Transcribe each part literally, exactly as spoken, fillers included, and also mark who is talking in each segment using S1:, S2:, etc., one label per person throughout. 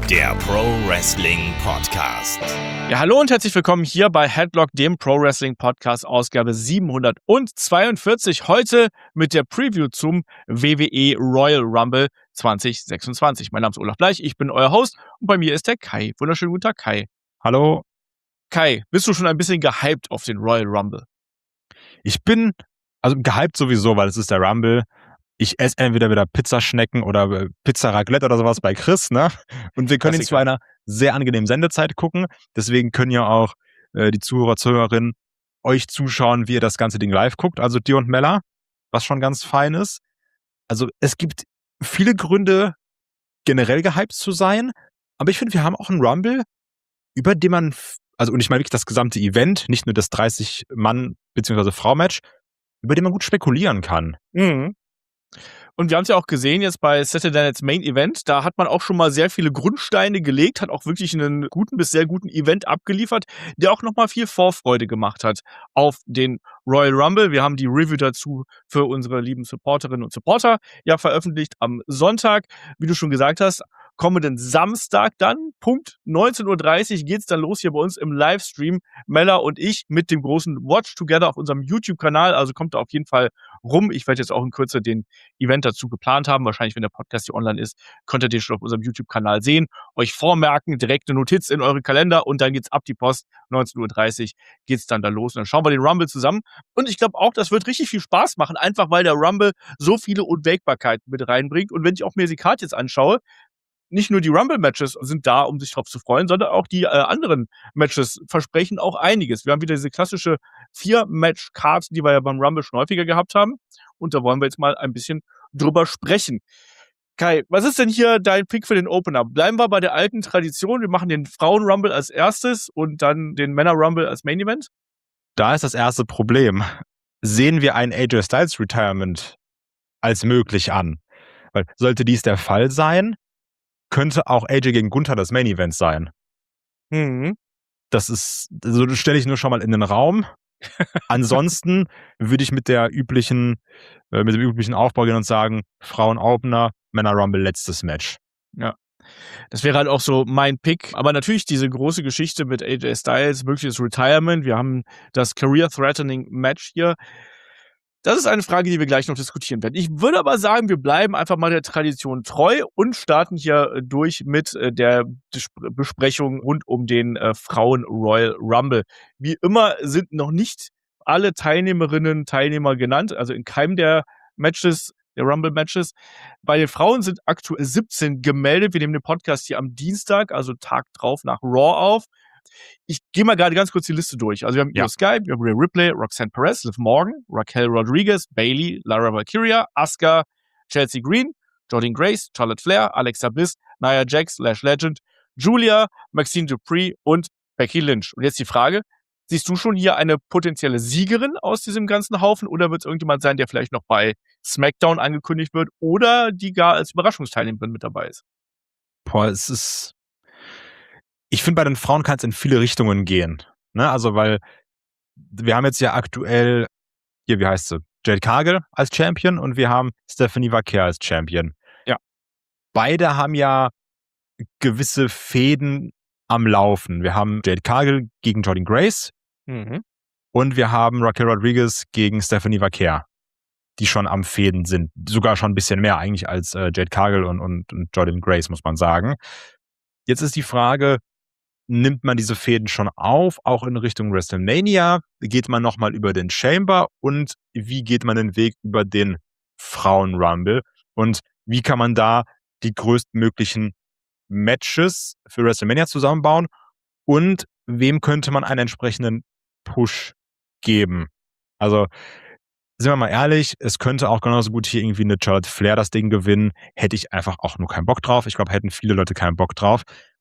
S1: der Pro Wrestling Podcast.
S2: Ja, hallo und herzlich willkommen hier bei Headlock, dem Pro Wrestling Podcast, Ausgabe siebenhundertzweiundvierzig. Heute mit der Preview zum W W E Royal Rumble zwanzig sechsundzwanzig. Mein Name ist Olaf Bleich, ich bin euer Host und bei mir ist der Kai. Wunderschönen guten Tag, Kai.
S3: Hallo.
S2: Kai, bist du schon ein bisschen gehypt auf den Royal Rumble?
S3: Ich bin, also gehypt sowieso, weil es ist der Rumble. Ich esse entweder wieder Pizzaschnecken oder Pizza Raclette oder sowas bei Chris, ne? Und wir können ihn zu einer sehr angenehmen Sendezeit gucken. Deswegen können ja auch äh, die Zuhörer, Zuhörerinnen euch zuschauen, wie ihr das ganze Ding live guckt. Also dir und Mella, was schon ganz fein ist. Also es gibt viele Gründe, generell gehypt zu sein. Aber ich finde, wir haben auch einen Rumble, über den man, also und ich meine wirklich das gesamte Event, nicht nur das dreißig Mann- bzw. Frau-Match, über den man gut spekulieren kann.
S2: Mhm. Und wir haben es ja auch gesehen jetzt bei Saturday Night's Main Event, da hat man auch schon mal sehr viele Grundsteine gelegt, hat auch wirklich einen guten bis sehr guten Event abgeliefert, der auch nochmal viel Vorfreude gemacht hat auf den Royal Rumble. Wir haben die Review dazu für unsere lieben Supporterinnen und Supporter ja veröffentlicht am Sonntag. Wie du schon gesagt hast, kommenden Samstag dann, Punkt neunzehn Uhr dreißig geht's dann los hier bei uns im Livestream. Mella und ich mit dem großen Watch Together auf unserem YouTube-Kanal, also kommt da auf jeden Fall rum. Ich werde jetzt auch in Kürze den Event dazu geplant haben. Wahrscheinlich, wenn der Podcast hier online ist, könnt ihr den schon auf unserem YouTube-Kanal sehen. Euch vormerken, direkt eine Notiz in eure Kalender und dann geht's ab die Post. neunzehn Uhr dreißig geht's dann da los und dann schauen wir den Rumble zusammen. Und ich glaube auch, das wird richtig viel Spaß machen, einfach weil der Rumble so viele Unwägbarkeiten mit reinbringt. Und wenn ich auch mir die Karte jetzt anschaue, nicht nur die Rumble-Matches sind da, um sich drauf zu freuen, sondern auch die äh, anderen Matches versprechen auch einiges. Wir haben wieder diese klassische Vier-Match-Card, die wir ja beim Rumble schon häufiger gehabt haben. Und da wollen wir jetzt mal ein bisschen drüber sprechen. Kai, was ist denn hier dein Pick für den Opener? Bleiben wir bei der alten Tradition. Wir machen den Frauen-Rumble als erstes und dann den Männer-Rumble als Main-Event.
S3: Da ist das erste Problem. Sehen wir ein A J Styles Retirement als möglich an? Weil sollte dies der Fall sein, könnte auch A J gegen Gunther das Main Event sein.
S2: Mhm.
S3: Das ist, also das stelle ich nur schon mal in den Raum. Ansonsten würde ich mit der üblichen, äh, mit dem üblichen Aufbau gehen und sagen, Frauen-Opener, Männer-Rumble, letztes Match.
S2: Ja. Das wäre halt auch so mein Pick. Aber natürlich diese große Geschichte mit A J Styles, mögliches Retirement. Wir haben das Career-Threatening Match hier. Das ist eine Frage, die wir gleich noch diskutieren werden. Ich würde aber sagen, wir bleiben einfach mal der Tradition treu und starten hier durch mit der Besprechung rund um den äh, Frauen Royal Rumble. Wie immer sind noch nicht alle Teilnehmerinnen und Teilnehmer genannt, also in keinem der Matches, der Rumble-Matches. Bei den Frauen sind aktuell siebzehn gemeldet. Wir nehmen den Podcast hier am Dienstag, also Tag drauf nach Raw auf. Ich gehe mal gerade ganz kurz die Liste durch. Also wir haben ja. Io Sky, wir haben Rhea Ripley, Roxanne Perez, Liv Morgan, Raquel Rodriguez, Bayley, Lara Valkyria, Asuka, Chelsea Green, Jordynne Grace, Charlotte Flair, Alexa Bliss, Nia Jax, Lash Legend, Julia, Maxine Dupree und Becky Lynch. Und jetzt die Frage, siehst du schon hier eine potenzielle Siegerin aus diesem ganzen Haufen oder wird es irgendjemand sein, der vielleicht noch bei SmackDown angekündigt wird oder die gar als Überraschungsteilnehmerin mit dabei ist?
S3: Boah, es ist... Ich finde, bei den Frauen kann es in viele Richtungen gehen. Ne? Also, weil wir haben jetzt ja aktuell, hier, wie heißt sie? Jade Cargill als Champion und wir haben Stephanie Vaquer als Champion.
S2: Ja.
S3: Beide haben ja gewisse Fäden am Laufen. Wir haben Jade Cargill gegen Jordynne Grace
S2: mhm.
S3: und wir haben Raquel Rodriguez gegen Stephanie Vaquer, die schon am Fäden sind. Sogar schon ein bisschen mehr eigentlich als äh, Jade Cargill und, und, und Jordynne Grace, muss man sagen. Jetzt ist die Frage, nimmt man diese Fäden schon auf, auch in Richtung WrestleMania? Geht man nochmal über den Chamber? Und wie geht man den Weg über den Frauen-Rumble? Und wie kann man da die größtmöglichen Matches für WrestleMania zusammenbauen? Und wem könnte man einen entsprechenden Push geben? Also, sind wir mal ehrlich, es könnte auch genauso gut hier irgendwie eine Charlotte Flair das Ding gewinnen. Hätte ich einfach auch nur keinen Bock drauf. Ich glaube, hätten viele Leute keinen Bock drauf.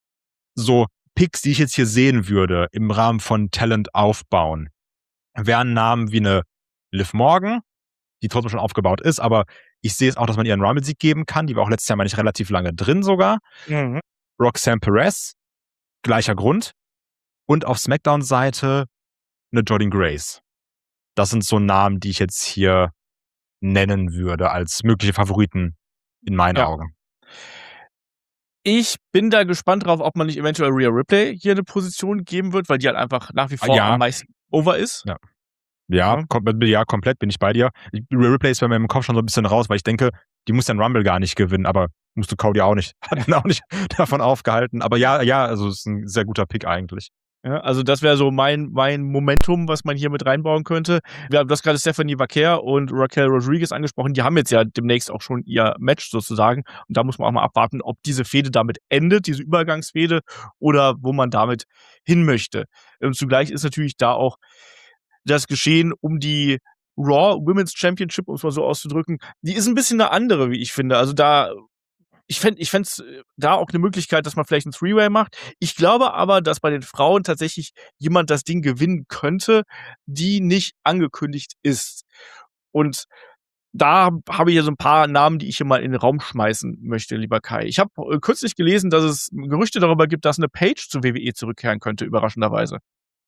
S3: So Picks, die ich jetzt hier sehen würde, im Rahmen von Talent aufbauen, wären Namen wie eine Liv Morgan, die trotzdem schon aufgebaut ist, aber ich sehe es auch, dass man ihr einen Rumble-Sieg geben kann. Die war auch letztes Jahr, meine ich, relativ lange drin sogar.
S2: Mhm.
S3: Roxanne Perez, gleicher Grund. Und auf SmackDown-Seite eine Jordynne Grace. Das sind so Namen, die ich jetzt hier nennen würde als mögliche Favoriten in meinen
S2: Ja.
S3: Augen.
S2: Ich bin da gespannt drauf, ob man nicht eventuell Rhea Ripley hier eine Position geben wird, weil die halt einfach nach wie vor
S3: Ja.
S2: am meisten over ist.
S3: Ja. Ja,
S2: Ja.
S3: kom ja, komplett bin ich bei dir. Rhea Ripley ist bei mir im Kopf schon so ein bisschen raus, weil ich denke, die muss den Rumble gar nicht gewinnen, aber musst du Cody auch nicht. Hat ihn auch nicht davon aufgehalten. Aber ja, ja, also es ist ein sehr guter Pick eigentlich.
S2: Ja, also das wäre so mein, mein Momentum, was man hier mit reinbauen könnte. Wir haben das gerade Stephanie Vaquer und Raquel Rodriguez angesprochen. Die haben jetzt ja demnächst auch schon ihr Match sozusagen. Und da muss man auch mal abwarten, ob diese Fehde damit endet, diese Übergangsfehde, oder wo man damit hin möchte. Und zugleich ist natürlich da auch das Geschehen um die Raw Women's Championship, um es mal so auszudrücken, die ist ein bisschen eine andere, wie ich finde. Also da Ich fände ich fänd's da auch eine Möglichkeit, dass man vielleicht ein Three-Way macht. Ich glaube aber, dass bei den Frauen tatsächlich jemand das Ding gewinnen könnte, die nicht angekündigt ist. Und da habe ich ja so ein paar Namen, die ich hier mal in den Raum schmeißen möchte, lieber Kai. Ich habe äh, kürzlich gelesen, dass es Gerüchte darüber gibt, dass eine Paige zur W W E zurückkehren könnte, überraschenderweise.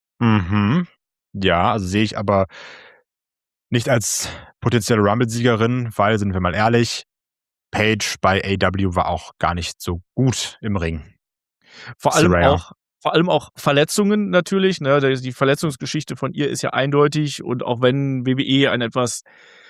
S3: Mhm. Ja, also sehe ich aber nicht als potenzielle Rumble-Siegerin, weil, sind wir mal ehrlich, Paige bei A E W war auch gar nicht so gut im Ring.
S2: Vor allem
S3: Saraya.
S2: auch vor allem auch Verletzungen natürlich, ne? Da- Die Verletzungsgeschichte von ihr ist ja eindeutig, und auch wenn W W E ein etwas,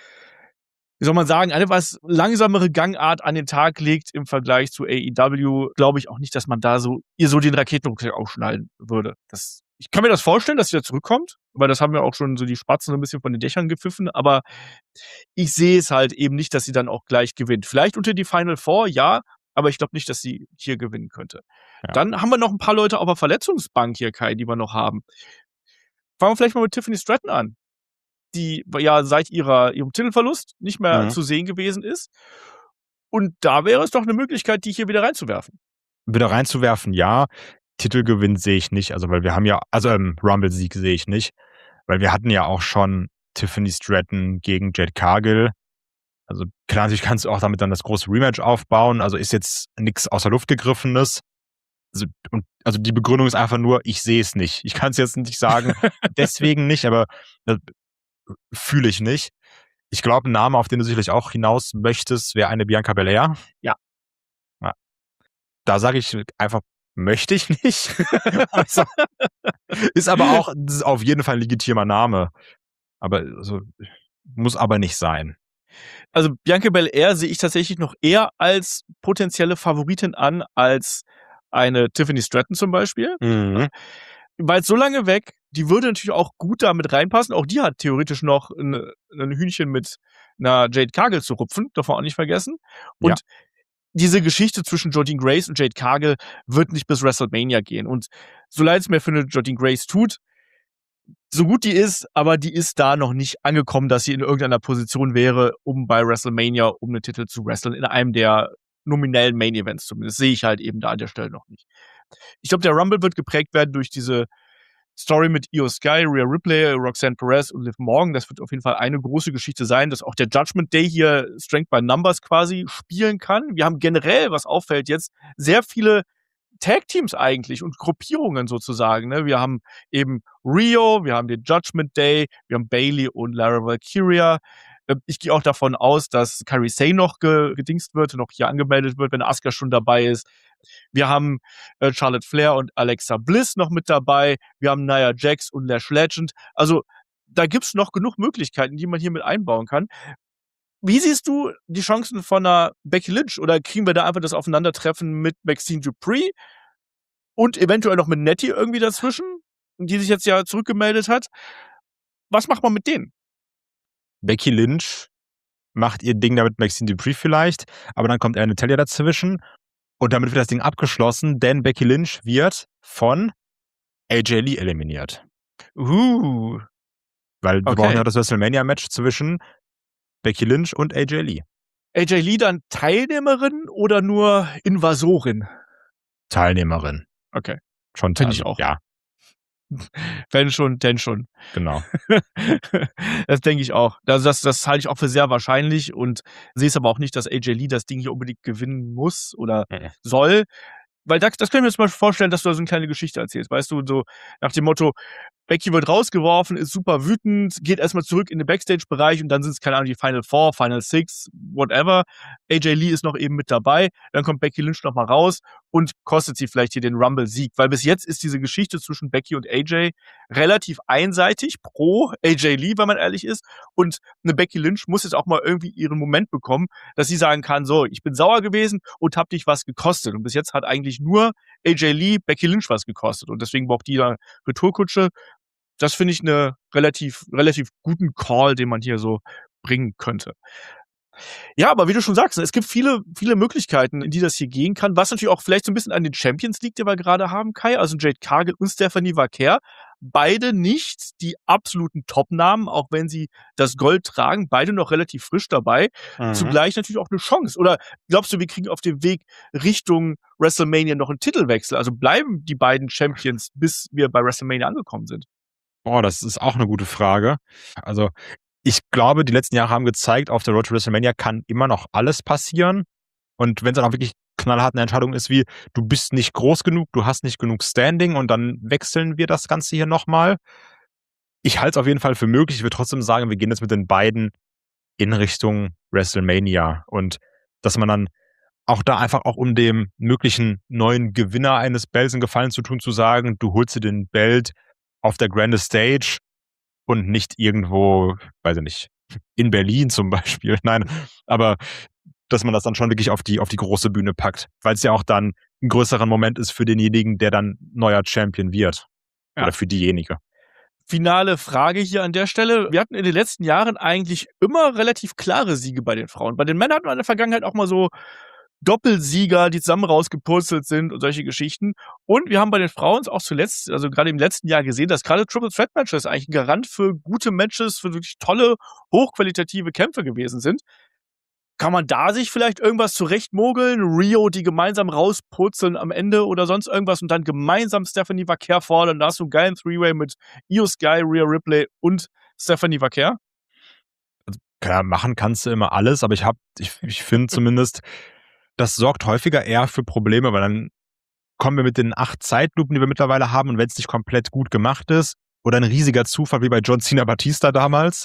S2: wie soll man sagen, eine etwas langsamere Gangart an den Tag legt im Vergleich zu A E W, glaube ich auch nicht, dass man da so ihr so den Raketenrucksack aufschnallen würde. Das, ich kann mir das vorstellen, dass sie da zurückkommt, weil das haben ja auch schon so die Spatzen so ein bisschen von den Dächern gepfiffen, aber ich sehe es halt eben nicht, dass sie dann auch gleich gewinnt. Vielleicht unter die Final Four, ja, aber ich glaube nicht, dass sie hier gewinnen könnte.
S3: Ja.
S2: Dann haben wir noch ein paar Leute auf der Verletzungsbank hier, Kai, die wir noch haben. Fangen wir vielleicht mal mit Tiffany Stratton an, die ja seit ihrer, ihrem Titelverlust nicht mehr
S3: Mhm.
S2: zu sehen gewesen ist. Und da wäre es doch eine Möglichkeit, die hier wieder reinzuwerfen.
S3: Wieder reinzuwerfen, ja. Titelgewinn sehe ich nicht, also weil wir haben ja, also ähm, Rumble-Sieg sehe ich nicht, weil wir hatten ja auch schon Tiffany Stratton gegen Jade Cargill. Also klar, natürlich kannst du auch damit dann das große Rematch aufbauen, also ist jetzt nichts außer Luft gegriffenes. Also, und, also die Begründung ist einfach nur, ich sehe es nicht. Ich kann es jetzt nicht sagen, deswegen nicht, aber das fühle ich nicht. Ich glaube, ein Name, auf den du sicherlich auch hinaus möchtest, wäre eine Bianca Belair.
S2: Ja.
S3: Ja. Da sage ich einfach, möchte ich nicht. Also, ist aber auch das ist auf jeden Fall ein legitimer Name. Aber also, muss aber nicht sein.
S2: Also Bianca Belair sehe ich tatsächlich noch eher als potenzielle Favoritin an, als eine Tiffany Stratton zum Beispiel.
S3: Mhm.
S2: Weil so lange weg, die würde natürlich auch gut damit reinpassen. Auch die hat theoretisch noch ein, ein Hühnchen mit einer Jade Cargill zu rupfen, darf man auch nicht vergessen. Und
S3: Ja.
S2: diese Geschichte zwischen Jordynne Grace und Jade Cargill wird nicht bis WrestleMania gehen. Und so leid es mir für eine Jordynne Grace tut, so gut die ist, aber die ist da noch nicht angekommen, dass sie in irgendeiner Position wäre, um bei WrestleMania um den Titel zu wresteln, in einem der nominellen Main Events zumindest. Sehe ich halt eben da an der Stelle noch nicht. Ich glaube, der Rumble wird geprägt werden durch diese Story mit Io Sky, Rhea Ripley, Roxanne Perez und Liv Morgan. Das wird auf jeden Fall eine große Geschichte sein, dass auch der Judgment Day hier Strength by Numbers quasi spielen kann. Wir haben generell, was auffällt jetzt, sehr viele Tag-Teams eigentlich und Gruppierungen sozusagen. Ne? Wir haben eben Rio, wir haben den Judgment Day, wir haben Bayley und Lara Valkyria. Äh, Ich gehe auch davon aus, dass Kairi Sane noch ge gedingst wird, noch hier angemeldet wird, wenn Asuka schon dabei ist. Wir haben äh, Charlotte Flair und Alexa Bliss noch mit dabei. Wir haben Nia Jax und Lash Legend. Also da gibt's noch genug Möglichkeiten, die man hier mit einbauen kann. Wie siehst du die Chancen von einer Becky Lynch? Oder kriegen wir da einfach das Aufeinandertreffen mit Maxine Dupree und eventuell noch mit Nettie irgendwie dazwischen, die sich jetzt ja zurückgemeldet hat? Was macht man mit denen?
S3: Becky Lynch macht ihr Ding damit Maxine Dupree vielleicht, aber dann kommt eine Natalia dazwischen und damit wird das Ding abgeschlossen, denn Becky Lynch wird von A J Lee eliminiert.
S2: Uh,
S3: Weil wir
S2: Okay.
S3: brauchen ja das WrestleMania-Match zwischen Becky Lynch und A J Lee.
S2: A J Lee dann Teilnehmerin oder nur Invasorin?
S3: Teilnehmerin.
S2: Okay.
S3: Schon
S2: Finde ich
S3: also,
S2: auch.
S3: Ja,
S2: Wenn schon, denn schon.
S3: genau.
S2: Das denke ich auch. Also das, das halte ich auch für sehr wahrscheinlich und sehe es aber auch nicht, dass A J Lee das Ding hier unbedingt gewinnen muss oder
S3: Mhm.
S2: soll. Weil das, das können wir uns mal vorstellen, dass du da so eine kleine Geschichte erzählst. Weißt du, so nach dem Motto, Becky wird rausgeworfen, ist super wütend, geht erstmal zurück in den Backstage-Bereich und dann sind es, keine Ahnung, die Final Four, Final Six, whatever. A J Lee ist noch eben mit dabei, dann kommt Becky Lynch nochmal raus und kostet sie vielleicht hier den Rumble-Sieg, weil bis jetzt ist diese Geschichte zwischen Becky und A J relativ einseitig pro A J Lee, wenn man ehrlich ist, und eine Becky Lynch muss jetzt auch mal irgendwie ihren Moment bekommen, dass sie sagen kann, so, ich bin sauer gewesen und hab dich was gekostet und bis jetzt hat eigentlich nur A J Lee Becky Lynch was gekostet und deswegen braucht die da Retourkutsche. Das finde ich eine relativ relativ guten Call, den man hier so bringen könnte. Ja, aber wie du schon sagst, es gibt viele viele Möglichkeiten, in die das hier gehen kann, was natürlich auch vielleicht so ein bisschen an den Champions League, die wir gerade haben, Kai, also Jade Cargill und Stephanie Vaquer. Beide nicht die absoluten Top-Namen, auch wenn sie das Gold tragen, beide noch relativ frisch dabei.
S3: Mhm.
S2: Zugleich natürlich auch eine Chance. Oder glaubst du, wir kriegen auf dem Weg Richtung WrestleMania noch einen Titelwechsel? Also bleiben die beiden Champions, bis wir bei WrestleMania angekommen sind?
S3: Boah, das ist auch eine gute Frage. Also, ich glaube, die letzten Jahre haben gezeigt, auf der Road to WrestleMania kann immer noch alles passieren. Und wenn es dann auch wirklich knallhart eine Entscheidung ist wie, du bist nicht groß genug, du hast nicht genug Standing und dann wechseln wir das Ganze hier nochmal. Ich halte es auf jeden Fall für möglich. Ich würde trotzdem sagen, wir gehen jetzt mit den beiden in Richtung WrestleMania. Und dass man dann auch da einfach auch um dem möglichen neuen Gewinner eines Belts einen Gefallen zu tun, zu sagen, du holst dir den Belt auf der Grandest Stage und nicht irgendwo, weiß ich nicht, in Berlin zum Beispiel. Nein, aber dass man das dann schon wirklich auf die, auf die große Bühne packt, weil es ja auch dann ein größerer Moment ist für denjenigen, der dann neuer Champion wird.
S2: Ja.
S3: Oder für diejenige.
S2: Finale Frage hier an der Stelle. Wir hatten in den letzten Jahren eigentlich immer relativ klare Siege bei den Frauen. Bei den Männern hatten wir in der Vergangenheit auch mal so Doppelsieger, die zusammen rausgepurzelt sind und solche Geschichten. Und wir haben bei den Frauen auch zuletzt, also gerade im letzten Jahr gesehen, dass gerade Triple Threat Matches eigentlich ein Garant für gute Matches, für wirklich tolle, hochqualitative Kämpfe gewesen sind. Kann man da sich vielleicht irgendwas zurechtmogeln? Rio, die gemeinsam rauspurzeln am Ende oder sonst irgendwas und dann gemeinsam Stephanie Vaquer fordern. Da hast du einen geilen Three-Way mit Io Sky, Rhea Ripley und Stephanie Vaquer.
S3: Klar, machen kannst du immer alles, aber ich hab, ich, ich finde zumindest, das sorgt häufiger eher für Probleme, weil dann kommen wir mit den acht Zeitlupen, die wir mittlerweile haben, und wenn es nicht komplett gut gemacht ist oder ein riesiger Zufall wie bei John Cena Batista damals,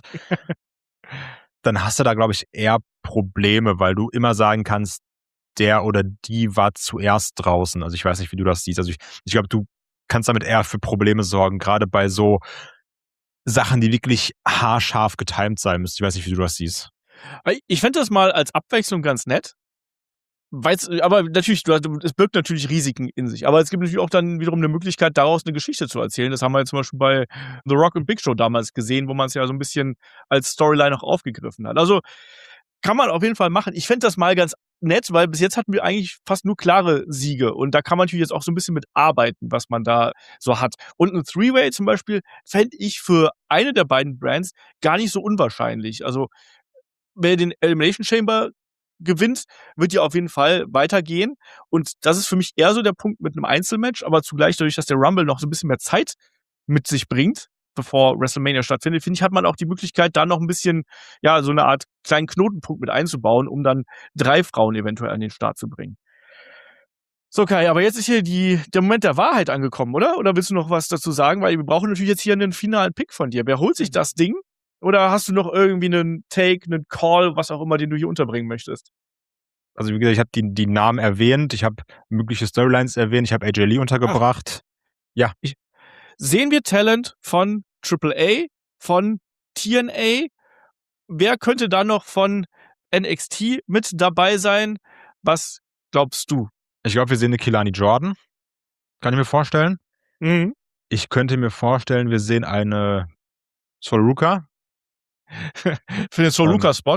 S3: dann hast du da, glaube ich, eher Probleme, weil du immer sagen kannst, der oder die war zuerst draußen. Also ich weiß nicht, wie du das siehst. Also ich, ich glaube, du kannst damit eher für Probleme sorgen, gerade bei so Sachen, die wirklich haarscharf getimed sein müssen. Ich weiß nicht, wie du das siehst.
S2: Ich fände das mal als Abwechslung ganz nett. Weil's, aber natürlich, es birgt natürlich Risiken in sich. Aber es gibt natürlich auch dann wiederum eine Möglichkeit, daraus eine Geschichte zu erzählen. Das haben wir jetzt zum Beispiel bei The Rock und Big Show damals gesehen, wo man es ja so ein bisschen als Storyline auch aufgegriffen hat. Also kann man auf jeden Fall machen. Ich fände das mal ganz nett, weil bis jetzt hatten wir eigentlich fast nur klare Siege. Und da kann man natürlich jetzt auch so ein bisschen mit arbeiten, was man da so hat. Und ein Three-Way zum Beispiel fände ich für eine der beiden Brands gar nicht so unwahrscheinlich. Also wer den Elimination Chamber gewinnt, wird ja auf jeden Fall weitergehen. Und das ist für mich eher so der Punkt mit einem Einzelmatch, aber zugleich dadurch, dass der Rumble noch so ein bisschen mehr Zeit mit sich bringt, bevor WrestleMania stattfindet, finde ich, hat man auch die Möglichkeit, da noch ein bisschen, ja, so eine Art kleinen Knotenpunkt mit einzubauen, um dann drei Frauen eventuell an den Start zu bringen. So, Kai, aber jetzt ist hier die, der Moment der Wahrheit angekommen, oder? Oder willst du noch was dazu sagen? Weil wir brauchen natürlich jetzt hier einen finalen Pick von dir. Wer holt sich das Ding? Oder hast du noch irgendwie einen Take, einen Call, was auch immer, den du hier unterbringen möchtest?
S3: Also wie gesagt, ich habe die, die Namen erwähnt, ich habe mögliche Storylines erwähnt, ich habe A J Lee untergebracht. Ach. Ja.
S2: Ich, sehen wir Talent von Triple A, von T N A? Wer könnte da noch von N X T mit dabei sein? Was glaubst du?
S3: Ich glaube, wir sehen eine Kilani Jordan. Kann ich mir vorstellen.
S2: Mhm.
S3: Ich könnte mir vorstellen, wir sehen eine Sol Ruka.
S2: Für den Sol
S3: ähm,
S2: Ruka-Spot?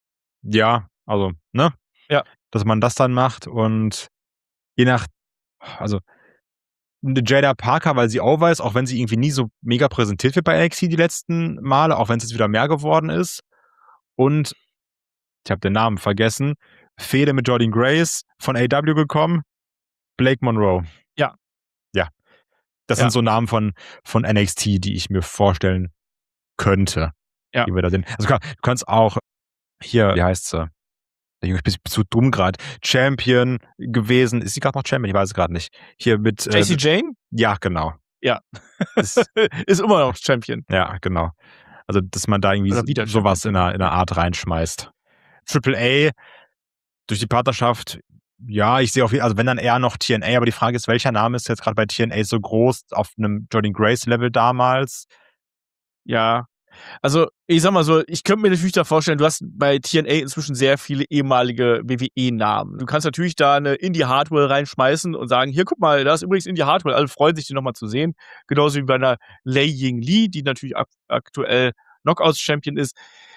S3: Ja, also, ne?
S2: Ja.
S3: Dass man das dann macht und je nach, also eine Jada Parker, weil sie over ist, auch wenn sie irgendwie nie so mega präsentiert wird bei N X T die letzten Male, auch wenn es jetzt wieder mehr geworden ist. Und ich habe den Namen vergessen. Fehde mit Jordynne Grace von A E W gekommen. Blake Monroe.
S2: Ja.
S3: Ja. Das
S2: ja.
S3: sind so Namen von, von N X T, die ich mir vorstellen könnte.
S2: Ja.
S3: Die wir da sehen. Also klar, du kannst auch hier, wie heißt sie? Ich bin zu dumm gerade. Champion gewesen. Ist sie gerade noch Champion? Ich weiß es gerade nicht. Hier mit
S2: J C
S3: äh,
S2: Jane?
S3: Ja, genau.
S2: Ja.
S3: Ist,
S2: ist immer noch Champion.
S3: Ja, genau. Also, dass man da irgendwie
S2: Oder
S3: sowas in einer, in einer Art reinschmeißt. Triple A, durch die Partnerschaft, ja, ich sehe auf jeden Fall, also wenn dann eher noch T N A, aber die Frage ist, welcher Name ist jetzt gerade bei T N A so groß auf einem Jordynne Grace-Level damals?
S2: Ja. Also, ich sag mal so, ich könnte mir natürlich da vorstellen, du hast bei T N A inzwischen sehr viele ehemalige W W E-Namen. Du kannst natürlich da eine Indie Hardwell reinschmeißen und sagen, hier, guck mal, da ist übrigens Indie Hardwell, alle freuen sich, die nochmal zu sehen. Genauso wie bei einer Lei Ying Lee, die natürlich ak- aktuell Knockouts-Champion ist.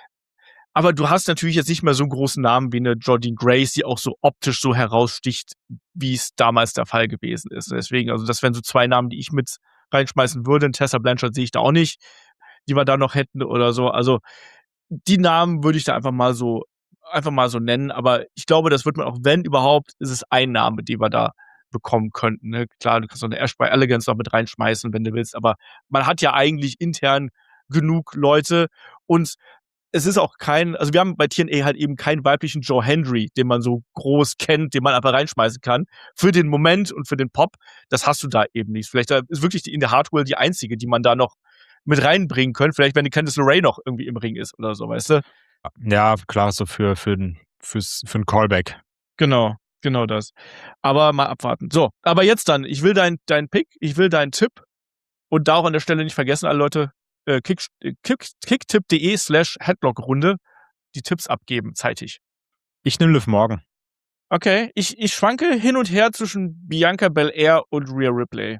S2: Aber du hast natürlich jetzt nicht mehr so einen großen Namen wie eine Jordynne Grace, die auch so optisch so heraussticht, wie es damals der Fall gewesen ist. Deswegen, also das wären so zwei Namen, die ich mit reinschmeißen würde. Tessa Blanchard sehe ich da auch nicht, die wir da noch hätten oder so. Also die Namen würde ich da einfach mal so einfach mal so nennen. Aber ich glaube, das wird man auch, wenn überhaupt, ist es ein Name, den wir da bekommen könnten. Ne? Klar, du kannst noch eine Ash by Elegance noch mit reinschmeißen, wenn du willst. Aber man hat ja eigentlich intern genug Leute und es ist auch kein, also wir haben bei T N A halt eben keinen weiblichen Joe Hendry, den man so groß kennt, den man einfach reinschmeißen kann. Für den Moment und für den Pop, das hast du da eben nicht. Vielleicht ist wirklich die in der Hardwell die einzige, die man da noch mit reinbringen könnte. Vielleicht, wenn die Candice LeRae noch irgendwie im Ring ist oder so, weißt du?
S3: Ja, klar, so für, für, fürs, für ein Callback.
S2: Genau, genau das. Aber mal abwarten. So, aber jetzt dann, ich will deinen dein Pick, ich will deinen Tipp und da auch an der Stelle nicht vergessen, alle Leute, äh, kick, kick, kicktipp.de slash Headlock-Runde die Tipps abgeben, zeitig.
S3: Ich nehme Liv Morgan.
S2: Okay, ich, ich schwanke hin und her zwischen Bianca Belair und Rhea Ripley.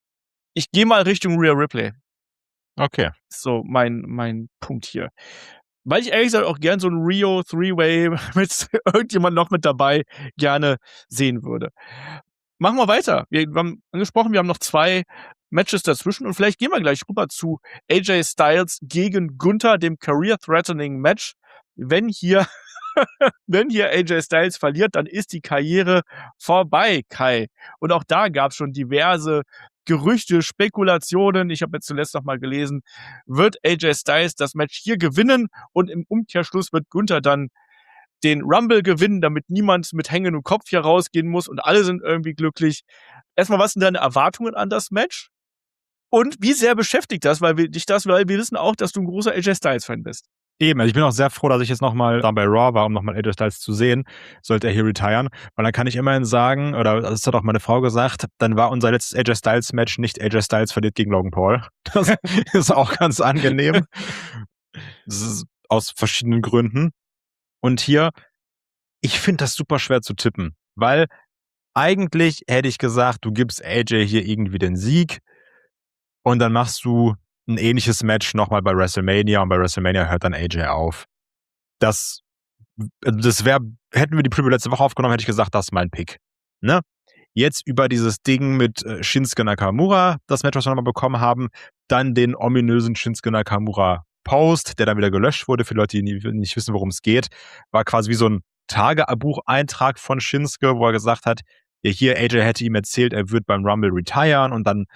S2: Ich gehe mal Richtung Rhea Ripley.
S3: Okay.
S2: So mein, mein Punkt hier. Weil ich ehrlich gesagt auch gern so ein Rio Three-Way mit irgendjemand noch mit dabei gerne sehen würde. Machen wir weiter. Wir haben angesprochen, wir haben noch zwei Matches dazwischen und vielleicht gehen wir gleich rüber zu A J Styles gegen Gunther, dem Career-Threatening Match. Wenn hier, wenn hier A J Styles verliert, dann ist die Karriere vorbei, Kai. Und auch da gab es schon diverse Gerüchte, Spekulationen. Ich habe jetzt zuletzt noch mal gelesen, wird A J Styles das Match hier gewinnen und im Umkehrschluss wird Gunther dann den Rumble gewinnen, damit niemand mit hängendem Kopf hier rausgehen muss und alle sind irgendwie glücklich. Erstmal, was sind deine Erwartungen an das Match? Und wie sehr beschäftigt das, weil wir dich das, weil wir wissen auch, dass du ein großer A J Styles-Fan bist.
S3: Eben, also ich bin auch sehr froh, dass ich jetzt nochmal da bei Raw war, um nochmal A J Styles zu sehen, sollte er hier retiren. Weil dann kann ich immerhin sagen, oder das hat auch meine Frau gesagt, dann war unser letztes A J Styles-Match nicht A J Styles verliert gegen Logan Paul. Das ist auch ganz angenehm. Das ist aus verschiedenen Gründen. Und hier, ich finde das super schwer zu tippen, weil eigentlich hätte ich gesagt, du gibst A J hier irgendwie den Sieg und dann machst du ein ähnliches Match nochmal bei WrestleMania und bei WrestleMania hört dann A J auf. Das, das wäre, hätten wir die Preview letzte Woche aufgenommen, hätte ich gesagt, das ist mein Pick. Ne? Jetzt über dieses Ding mit äh, Shinsuke Nakamura, das Match, was wir nochmal bekommen haben, dann den ominösen Shinsuke Nakamura Post, der dann wieder gelöscht wurde, für Leute, die nie, nicht wissen, worum es geht, war quasi wie so ein Tagebucheintrag von Shinsuke, wo er gesagt hat, ja hier, A J hätte ihm erzählt, er wird beim Rumble retiren und dann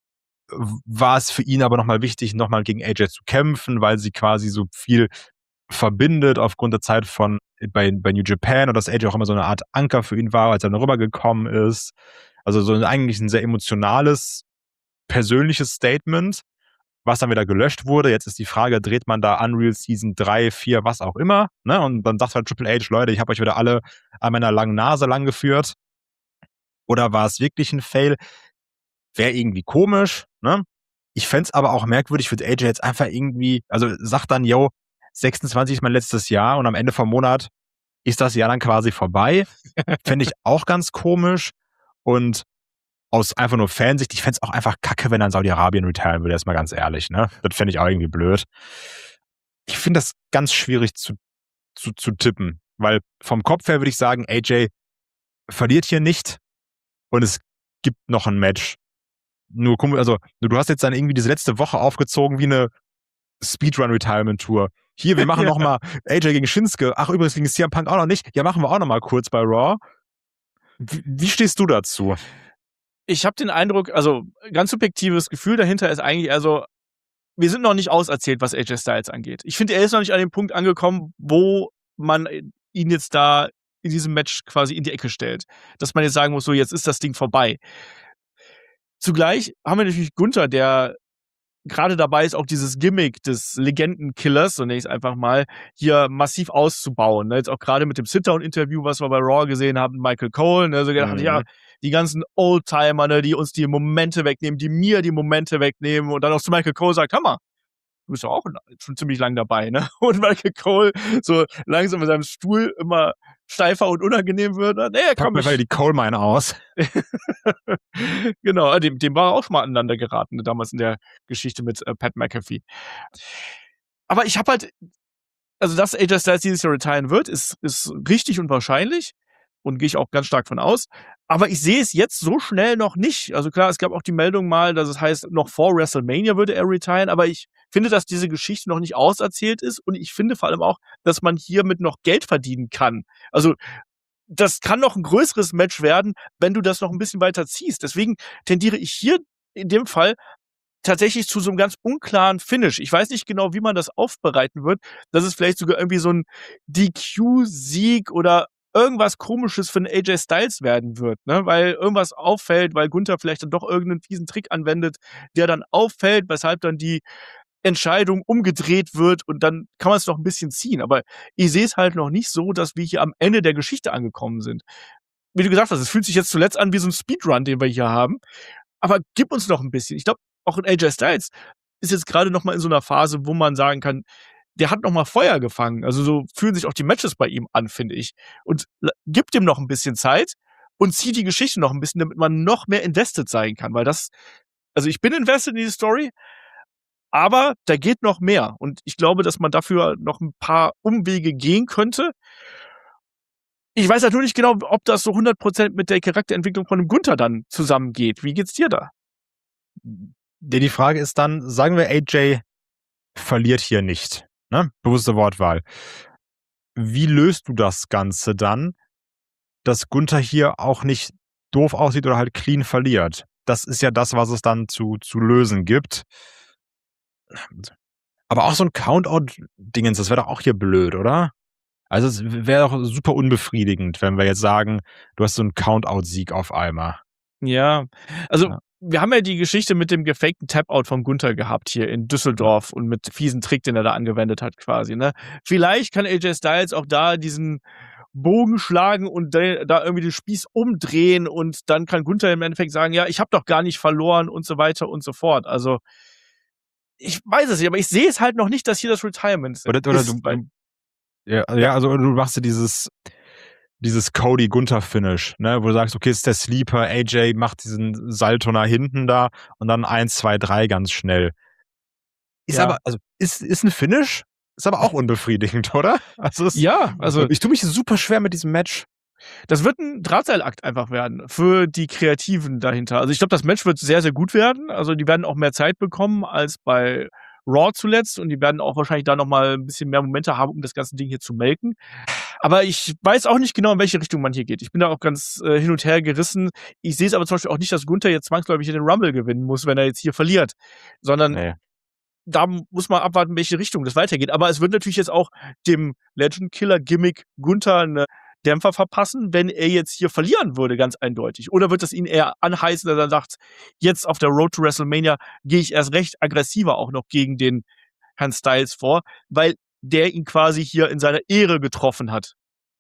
S3: war es für ihn aber nochmal wichtig, nochmal gegen A J zu kämpfen, weil sie quasi so viel verbindet aufgrund der Zeit von bei, bei New Japan und dass A J auch immer so eine Art Anker für ihn war, als er dann rübergekommen ist. Also so ein, eigentlich ein sehr emotionales, persönliches Statement, was dann wieder gelöscht wurde. Jetzt ist die Frage, dreht man da Unreal Season drei, vier, was auch immer, ne? Und dann sagt halt Triple H, Leute, ich habe euch wieder alle an meiner langen Nase lang geführt. Oder war es wirklich ein Fail? Wäre irgendwie komisch, ne? Ich fände es aber auch merkwürdig, würde A J jetzt einfach irgendwie, also sagt dann, yo, sechsundzwanzig ist mein letztes Jahr und am Ende vom Monat ist das Jahr dann quasi vorbei. Fände ich auch ganz komisch und aus einfach nur Fansicht, ich fände es auch einfach kacke, wenn er in Saudi-Arabien retiren würde, erstmal ganz ehrlich, ne? Das fände ich auch irgendwie blöd. Ich finde das ganz schwierig zu, zu, zu tippen, weil vom Kopf her würde ich sagen, A J verliert hier nicht und es gibt noch ein Match. Nur, also, du hast jetzt dann irgendwie diese letzte Woche aufgezogen wie eine Speedrun-Retirement-Tour. Hier, wir machen ja. nochmal A J gegen Shinsuke. Ach, übrigens gegen C M Punk auch noch nicht. Ja, machen wir auch nochmal kurz bei Raw. Wie, wie stehst du dazu?
S2: Ich habe den Eindruck, also ganz subjektives Gefühl dahinter ist eigentlich, also wir sind noch nicht auserzählt, was A J Styles angeht. Ich finde, er ist noch nicht an dem Punkt angekommen, wo man ihn jetzt da in diesem Match quasi in die Ecke stellt. Dass man jetzt sagen muss, so jetzt ist das Ding vorbei. Zugleich haben wir natürlich Gunther, der gerade dabei ist, auch dieses Gimmick des Legendenkillers, so nenne ich es einfach mal, hier massiv auszubauen. Ne? Jetzt auch gerade mit dem Sit-Down-Interview, was wir bei Raw gesehen haben, Michael Cole, ne? So gedacht,
S3: Mhm.
S2: ja, die ganzen Oldtimer, ne, die uns die Momente wegnehmen, die mir die Momente wegnehmen und dann auch zu Michael Cole sagt, Hammer, du bist doch auch schon ziemlich lang dabei, ne? Und Michael Cole so langsam mit seinem Stuhl immer steifer und unangenehm wird. Ne? Nee,
S3: Pack
S2: komm,
S3: mir mal
S2: ich...
S3: die Coal Mine aus.
S2: Genau, dem, dem war er auch schon mal aneinander geraten, ne, damals in der Geschichte mit äh, Pat McAfee. Aber ich habe halt, also dass A J Styles dieses Jahr retiren wird, ist, ist richtig und wahrscheinlich und gehe ich auch ganz stark von aus. Aber ich sehe es jetzt so schnell noch nicht. Also klar, es gab auch die Meldung mal, dass es heißt, noch vor WrestleMania würde er retiren, aber ich finde, dass diese Geschichte noch nicht auserzählt ist und ich finde vor allem auch, dass man hiermit noch Geld verdienen kann. Also das kann noch ein größeres Match werden, wenn du das noch ein bisschen weiter ziehst. Deswegen tendiere ich hier in dem Fall tatsächlich zu so einem ganz unklaren Finish. Ich weiß nicht genau, wie man das aufbereiten wird, dass es vielleicht sogar irgendwie so ein D Q-Sieg oder irgendwas Komisches für 'n A J Styles werden wird, ne? Weil irgendwas auffällt, weil Gunther vielleicht dann doch irgendeinen fiesen Trick anwendet, der dann auffällt, weshalb dann die Entscheidung umgedreht wird und dann kann man es noch ein bisschen ziehen. Aber ich sehe es halt noch nicht so, dass wir hier am Ende der Geschichte angekommen sind. Wie du gesagt hast, es fühlt sich jetzt zuletzt an wie so ein Speedrun, den wir hier haben. Aber gib uns noch ein bisschen. Ich glaube, auch 'n A J Styles ist jetzt gerade noch mal in so einer Phase, wo man sagen kann, der hat noch mal Feuer gefangen. Also, so fühlen sich auch die Matches bei ihm an, finde ich. Und l gib dem noch ein bisschen Zeit und zieh die Geschichte noch ein bisschen, damit man noch mehr invested sein kann, weil das, also, ich bin invested in die Story, aber da geht noch mehr. Und ich glaube, dass man dafür noch ein paar Umwege gehen könnte. Ich weiß halt nur nicht genau, ob das so hundert Prozent mit der Charakterentwicklung von dem Gunther dann zusammengeht. Wie geht's dir da?
S3: Ja, die Frage ist dann, sagen wir, A J verliert hier nicht. Ne? Bewusste Wortwahl. Wie löst du das Ganze dann, dass Gunther hier auch nicht doof aussieht oder halt clean verliert? Das ist ja das, was es dann zu, zu lösen gibt. Aber auch so ein Countout-Dingens, das wäre doch auch hier blöd, oder? Also es wäre doch super unbefriedigend, wenn wir jetzt sagen, du hast so einen Countout-Sieg auf einmal.
S2: Ja, also
S3: Ja.
S2: wir haben ja die Geschichte mit dem gefakten Tap-Out von Gunther gehabt hier in Düsseldorf und mit fiesen Trick, den er da angewendet hat quasi, ne? Vielleicht kann A J Styles auch da diesen Bogen schlagen und de da irgendwie den Spieß umdrehen und dann kann Gunther im Endeffekt sagen: „Ja, ich habe doch gar nicht verloren" und so weiter und so fort. Also, ich weiß es nicht, aber ich sehe es halt noch nicht, dass hier das Retirement
S3: Oder, oder
S2: ist,
S3: du,
S2: weil
S3: du ja, ja, also du machst dir dieses dieses Cody-Gunther-Finish, ne, wo du sagst, okay, es ist der Sleeper, A J macht diesen Salto nach hinten da und dann eins, zwei, drei ganz schnell. Ist
S2: Ja.
S3: aber, also ist, ist ein Finish, ist aber auch unbefriedigend, oder? Also es,
S2: Ja, also
S3: ich tue mich super schwer mit diesem Match.
S2: das wird ein Drahtseilakt einfach werden für die Kreativen dahinter. Also, ich glaube, das Match wird sehr, sehr gut werden. Also, die werden auch mehr Zeit bekommen als bei Raw zuletzt und die werden auch wahrscheinlich da noch mal 'n bisschen mehr Momente haben, um das ganze Ding hier zu melken. Aber ich weiß auch nicht genau, in welche Richtung man hier geht. Ich bin da auch ganz, äh, hin und her gerissen. Ich sehe es aber zum Beispiel auch nicht, dass Gunther jetzt zwangsläufig den Rumble gewinnen muss, wenn er jetzt hier verliert, sondern
S3: Nee.
S2: da muss man abwarten, in welche Richtung das weitergeht. Aber es wird natürlich jetzt auch dem Legend-Killer-Gimmick Gunther 'ne Dämpfer verpassen, wenn er jetzt hier verlieren würde, ganz eindeutig. Oder wird das ihn eher anheißen, dass er sagt, jetzt auf der Road to WrestleMania gehe ich erst recht aggressiver auch noch gegen den Herrn Styles vor, weil der ihn quasi hier in seiner Ehre getroffen hat.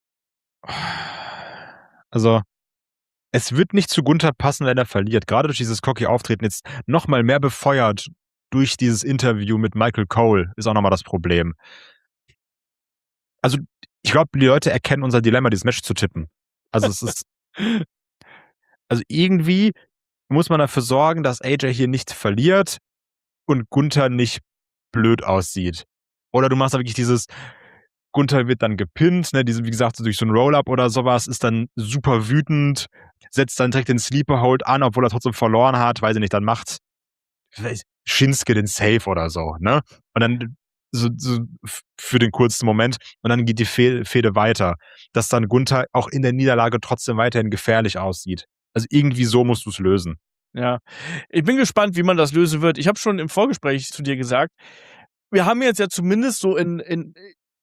S3: Also, es wird nicht zu Gunther passen, wenn er verliert. Gerade durch dieses cocky Auftreten jetzt noch mal mehr befeuert durch dieses Interview mit Michael Cole ist auch noch mal das Problem. Also, ich glaube, die Leute erkennen unser Dilemma, dieses Match zu tippen. Also, es ist also irgendwie muss man dafür sorgen, dass A J hier nicht verliert und Gunther nicht blöd aussieht. Oder du machst da wirklich dieses, Gunther wird dann gepinnt, ne, diese, wie gesagt, so durch so ein Roll-Up oder sowas, ist dann super wütend, setzt dann direkt den Sleeper-Hold an, obwohl er trotzdem verloren hat, weiß ich nicht, dann macht Shinsuke den Save oder so, ne? Und dann so, so für den kurzen Moment und dann geht die Fe Fehde weiter, dass dann Gunther auch in der Niederlage trotzdem weiterhin gefährlich aussieht. Also irgendwie so musst du es lösen.
S2: Ja, ich bin gespannt, wie man das lösen wird. Ich habe schon im Vorgespräch zu dir gesagt, wir haben jetzt ja zumindest so in in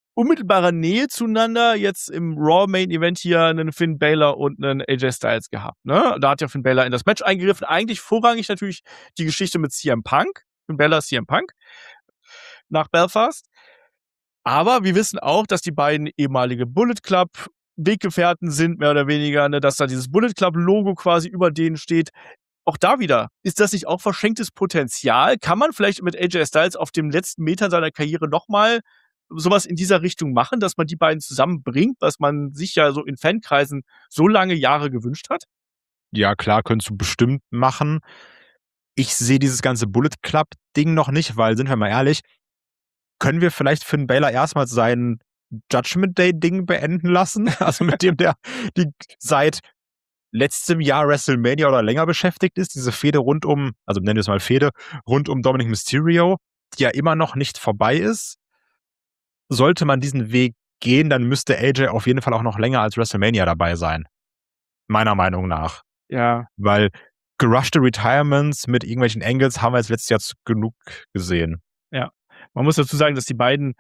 S2: unmittelbarer Nähe zueinander jetzt im Raw Main Event hier einen Finn Balor und einen A J Styles gehabt, ne? Da hat ja Finn Balor in das Match eingegriffen. Eigentlich vorrangig natürlich die Geschichte mit C M Punk. Finn Balor, C M Punk. Nach Belfast. Aber wir wissen auch, dass die beiden ehemalige Bullet Club Weggefährten sind, mehr oder weniger, ne? Dass da dieses Bullet Club Logo quasi über denen steht. Auch da wieder, ist das nicht auch verschenktes Potenzial? Kann man vielleicht mit A J Styles auf dem letzten Meter seiner Karriere nochmal sowas in dieser Richtung machen, dass man die beiden zusammenbringt, was man sich ja so in Fankreisen so lange Jahre gewünscht hat?
S3: Ja, klar, könntest du bestimmt machen. Ich sehe dieses ganze Bullet Club-Ding noch nicht, weil, sind wir mal ehrlich, können wir vielleicht Finn Balor erstmal sein Judgment Day-Ding beenden lassen? Also mit dem der die seit letztem Jahr WrestleMania oder länger beschäftigt ist, diese Fehde rund um, also nennen wir es mal Fehde, rund um Dominic Mysterio, die ja immer noch nicht vorbei ist. Sollte man diesen Weg gehen, dann müsste A J auf jeden Fall auch noch länger als WrestleMania dabei sein. Meiner Meinung nach.
S2: Ja.
S3: Weil gerushte Retirements mit irgendwelchen Angles haben wir jetzt letztes Jahr genug gesehen.
S2: Ja. Man muss dazu sagen, dass die beiden,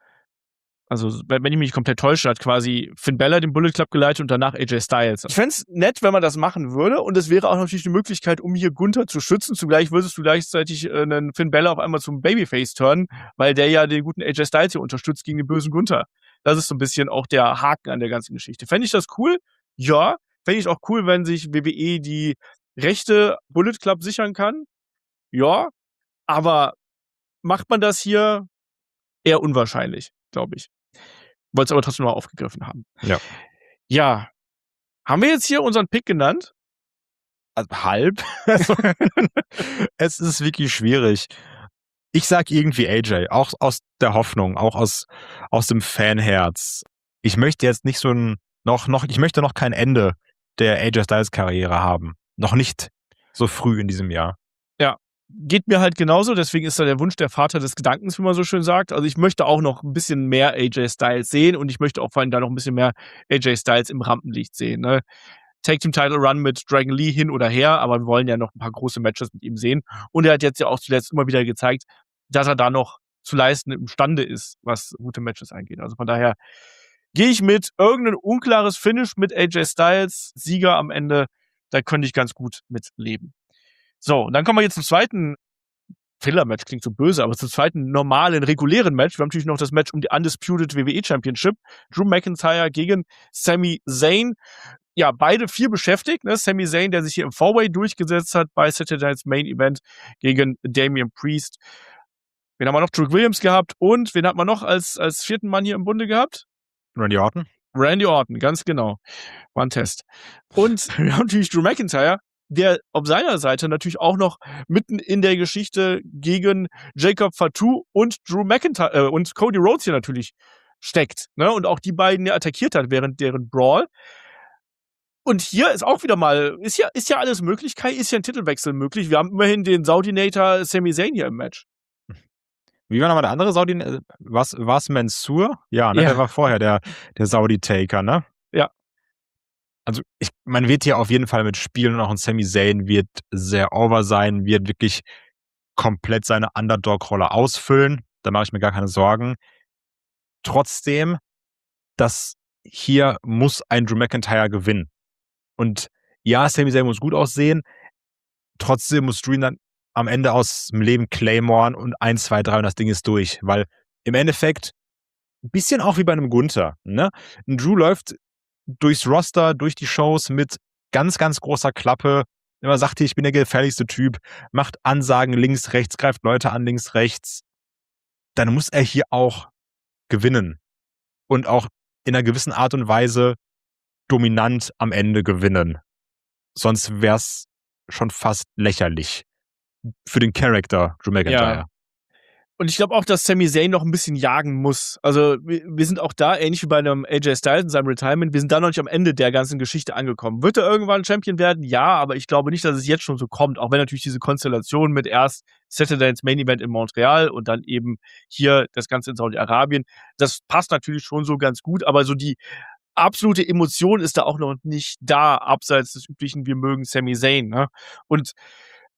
S2: also wenn ich mich nicht komplett täusche, hat quasi Finn Balor den Bullet Club geleitet und danach A J Styles. Ich fände es nett, wenn man das machen würde, und es wäre auch natürlich eine Möglichkeit, um hier Gunther zu schützen. Zugleich würdest du gleichzeitig äh, einen Finn Balor auf einmal zum Babyface turnen, weil der ja den guten A J Styles hier unterstützt gegen den bösen Gunther. Das ist so ein bisschen auch der Haken an der ganzen Geschichte. Fände ich das cool? Ja. Fände ich auch cool, wenn sich W W E die rechte Bullet Club sichern kann? Ja. Aber macht man das hier? Eher unwahrscheinlich, glaube ich. Wollte es aber trotzdem noch aufgegriffen haben.
S3: Ja.
S2: Ja. Haben wir jetzt hier unseren Pick genannt?
S3: Also halb. Also, es ist wirklich schwierig. Ich sag irgendwie A J, auch aus der Hoffnung, auch aus, aus dem Fanherz. Ich möchte jetzt nicht so ein, noch, noch, ich möchte noch kein Ende der A J Styles Karriere haben. Noch nicht so früh in diesem Jahr.
S2: Ja. Geht mir halt genauso, deswegen ist da der Wunsch der Vater des Gedankens, wie man so schön sagt. Also ich möchte auch noch ein bisschen mehr A J Styles sehen, und ich möchte auch vor allem da noch ein bisschen mehr A J Styles im Rampenlicht sehen. Ne? Take Team Title Run mit Dragon Lee hin oder her, aber wir wollen ja noch ein paar große Matches mit ihm sehen. Und er hat jetzt ja auch zuletzt immer wieder gezeigt, dass er da noch zu leisten imstande ist, was gute Matches angeht. Also von daher gehe ich mit irgendein unklares Finish mit A J Styles, Sieger am Ende, da könnte ich ganz gut mit leben. So, und dann kommen wir jetzt zum zweiten Filler-Match, klingt so böse, aber zum zweiten normalen, regulären Match. Wir haben natürlich noch das Match um die Undisputed W W E Championship. Drew McIntyre gegen Sami Zayn. Ja, beide viel beschäftigt. Ne? Sami Zayn, der sich hier im Four-Way durchgesetzt hat bei Saturday Night's Main Event gegen Damian Priest. Wen haben wir noch? Trick Williams gehabt. Und wen hat man noch als, als vierten Mann hier im Bunde gehabt?
S3: Randy Orton.
S2: Randy Orton, ganz genau. War ein Test. Und wir haben natürlich Drew McIntyre, der auf seiner Seite natürlich auch noch mitten in der Geschichte gegen Jacob Fatu und Drew McIntyre äh, und Cody Rhodes hier natürlich steckt, ne? Und auch die beiden ja attackiert hat während deren Brawl. Und hier ist auch wieder mal, ist ja, ist ja alles möglich, Kai, ist ja ein Titelwechsel möglich. Wir haben immerhin den Saudinator Sami Zayn hier im Match.
S3: Wie war nochmal der andere Saudi? Was, was Mansour? Ja, ne?
S2: Ja.
S3: Der war vorher der, der Saudi-Taker, ne?
S2: Ja.
S3: Also ich, man wird hier auf jeden Fall mitspielen, und auch ein Sami Zayn wird sehr over sein, wird wirklich komplett seine Underdog-Rolle ausfüllen. Da mache ich mir gar keine Sorgen. Trotzdem, das hier muss ein Drew McIntyre gewinnen. Und ja, Sami Zayn muss gut aussehen. Trotzdem muss Drew dann am Ende aus dem Leben Claymoren und eins, zwei, drei und das Ding ist durch. Weil im Endeffekt ein bisschen auch wie bei einem Gunther, ne? Ein Drew läuft durchs Roster, durch die Shows mit ganz, ganz großer Klappe. Immer sagt, ich bin der gefährlichste Typ, macht Ansagen links, rechts, greift Leute an links, rechts. Dann muss er hier auch gewinnen. Und auch in einer gewissen Art und Weise dominant am Ende gewinnen. Sonst wäre es schon fast lächerlich für den Charakter Drew McIntyre.
S2: Ja. Und ich glaube auch, dass Sami Zayn noch ein bisschen jagen muss. Also wir, wir sind auch da, ähnlich wie bei einem A J Styles in seinem Retirement, wir sind da noch nicht am Ende der ganzen Geschichte angekommen. Wird er irgendwann Champion werden? Ja, aber ich glaube nicht, dass es jetzt schon so kommt. Auch wenn natürlich diese Konstellation mit erst Saturday Night's Main Event in Montreal und dann eben hier das Ganze in Saudi-Arabien, das passt natürlich schon so ganz gut, aber so die absolute Emotion ist da auch noch nicht da, abseits des üblichen, wir mögen Sami Zayn. Ne? Und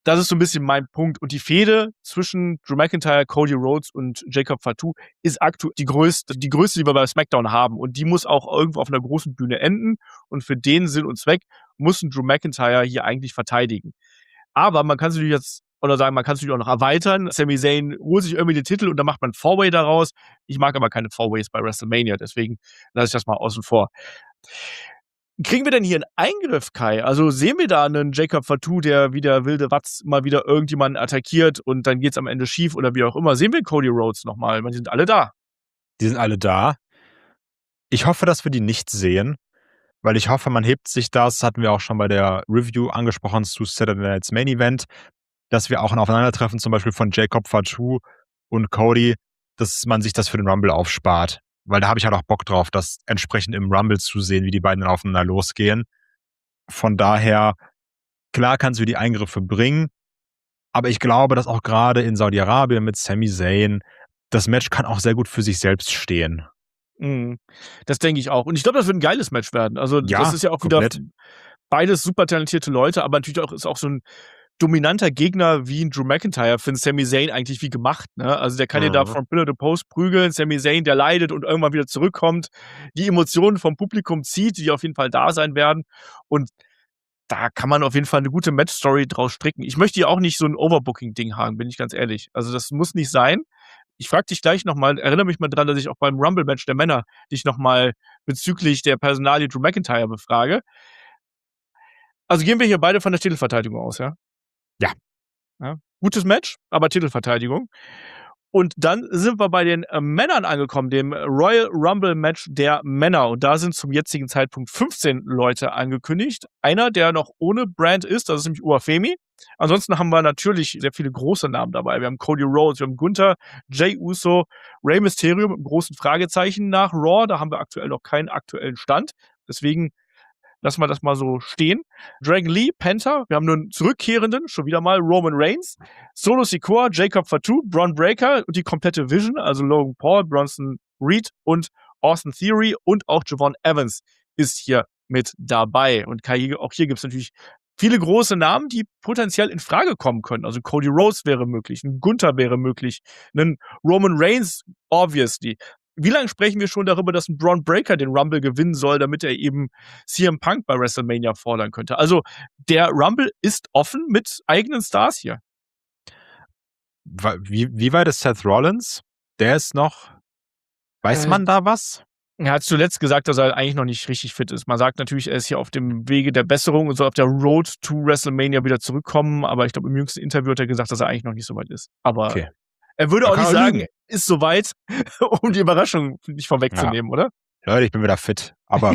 S2: das ist so ein bisschen mein Punkt. Und die Fehde zwischen Drew McIntyre, Cody Rhodes und Jacob Fatu ist aktuell die größte, die größte, die wir bei SmackDown haben. Und die muss auch irgendwo auf einer großen Bühne enden. Und für den Sinn und Zweck muss ein Drew McIntyre hier eigentlich verteidigen. Aber man kann es natürlich jetzt, oder sagen, man kann es natürlich auch noch erweitern. Sami Zayn holt sich irgendwie den Titel und dann macht man ein Four-Way daraus. Ich mag aber keine Four-Ways bei WrestleMania, deswegen lasse ich das mal außen vor. Kriegen wir denn hier einen Eingriff, Kai? Also sehen wir da einen Jacob Fatu, der wie der wilde Watz mal wieder irgendjemanden attackiert und dann geht's am Ende schief oder wie auch immer? Sehen wir Cody Rhodes nochmal? Die sind alle da.
S3: Die sind alle da. Ich hoffe, dass wir die nicht sehen, weil ich hoffe, man hebt sich das, hatten wir auch schon bei der Review angesprochen zu Saturday Night's Main Event, dass wir auch ein Aufeinandertreffen zum Beispiel von Jacob Fatu und Cody, dass man sich das für den Rumble aufspart. Weil da habe ich halt auch Bock drauf, das entsprechend im Rumble zu sehen, wie die beiden dann aufeinander losgehen. Von daher, klar kannst du die Eingriffe bringen, aber ich glaube, dass auch gerade in Saudi-Arabien mit Sami Zayn, das Match kann auch sehr gut für sich selbst stehen.
S2: Mhm. Das denke ich auch. Und ich glaube, das wird ein geiles Match werden. Also
S3: Ja,
S2: das ist ja auch
S3: komplett.
S2: wieder beides super talentierte Leute, aber natürlich auch ist auch so ein dominanter Gegner wie ein Drew McIntyre für einen Sami Zayn eigentlich wie gemacht. Ne? Also der kann ja da
S3: Mhm.
S2: von Pillar to Post prügeln. Sami Zayn, der leidet und irgendwann wieder zurückkommt, die Emotionen vom Publikum zieht, die auf jeden Fall da sein werden. Und da kann man auf jeden Fall eine gute Match-Story draus stricken. Ich möchte ja auch nicht so ein Overbooking-Ding haben, bin ich ganz ehrlich. Also das muss nicht sein. Ich frage dich gleich nochmal, erinnere mich mal dran, dass ich auch beim Rumble-Match der Männer dich nochmal bezüglich der Personalie Drew McIntyre befrage. Also gehen wir hier beide von der Titelverteidigung aus, ja?
S3: Ja.
S2: Ja. Gutes Match, aber Titelverteidigung. Und dann sind wir bei den äh, Männern angekommen, dem Royal Rumble Match der Männer. Und da sind zum jetzigen Zeitpunkt fünfzehn Leute angekündigt. Einer, der noch ohne Brand ist, das ist nämlich Uafemi. Ansonsten haben wir natürlich sehr viele große Namen dabei. Wir haben Cody Rhodes, wir haben Gunther, Jey Uso, Rey Mysterio mit einem großen Fragezeichen nach Raw. Da haben wir aktuell noch keinen aktuellen Stand. Deswegen lassen wir das mal so stehen. Dragon Lee, Penta, wir haben nun Zurückkehrenden, schon wieder mal Roman Reigns, Solo Sikoa, Jacob Fatu, Bron Breakker und die komplette Vision, also Logan Paul, Bronson Reed und Austin Theory und auch Javon Evans ist hier mit dabei. Und Kai, auch hier gibt es natürlich viele große Namen, die potenziell in Frage kommen können. Also Cody Rhodes wäre möglich, ein Gunther wäre möglich, ein Roman Reigns, obviously. Wie lange sprechen wir schon darüber, dass ein Bron Breakker den Rumble gewinnen soll, damit er eben C M Punk bei WrestleMania fordern könnte? Also der Rumble ist offen mit eigenen Stars hier.
S3: Wie, wie weit ist Seth Rollins? Der ist noch, weiß
S2: Äh,
S3: man da was?
S2: Er hat zuletzt gesagt, dass er eigentlich noch nicht richtig fit ist. Man sagt natürlich, er ist hier auf dem Wege der Besserung und soll auf der Road to WrestleMania wieder zurückkommen, aber ich glaube, im jüngsten Interview hat er gesagt, dass er eigentlich noch nicht so weit ist. Aber okay. Er würde auch nicht sagen, lügen. Ist soweit, um die Überraschung nicht vorwegzunehmen, ja. Oder?
S3: Leute, ich bin wieder fit. Aber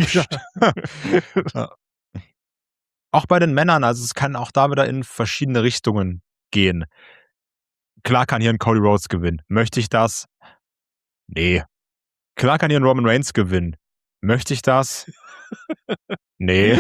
S3: ja. Auch bei den Männern, also es kann auch da wieder in verschiedene Richtungen gehen. Klar kann hier ein Cody Rhodes gewinnen. Möchte ich das? Nee. Klar kann hier ein Roman Reigns gewinnen. Möchte ich das? Nee.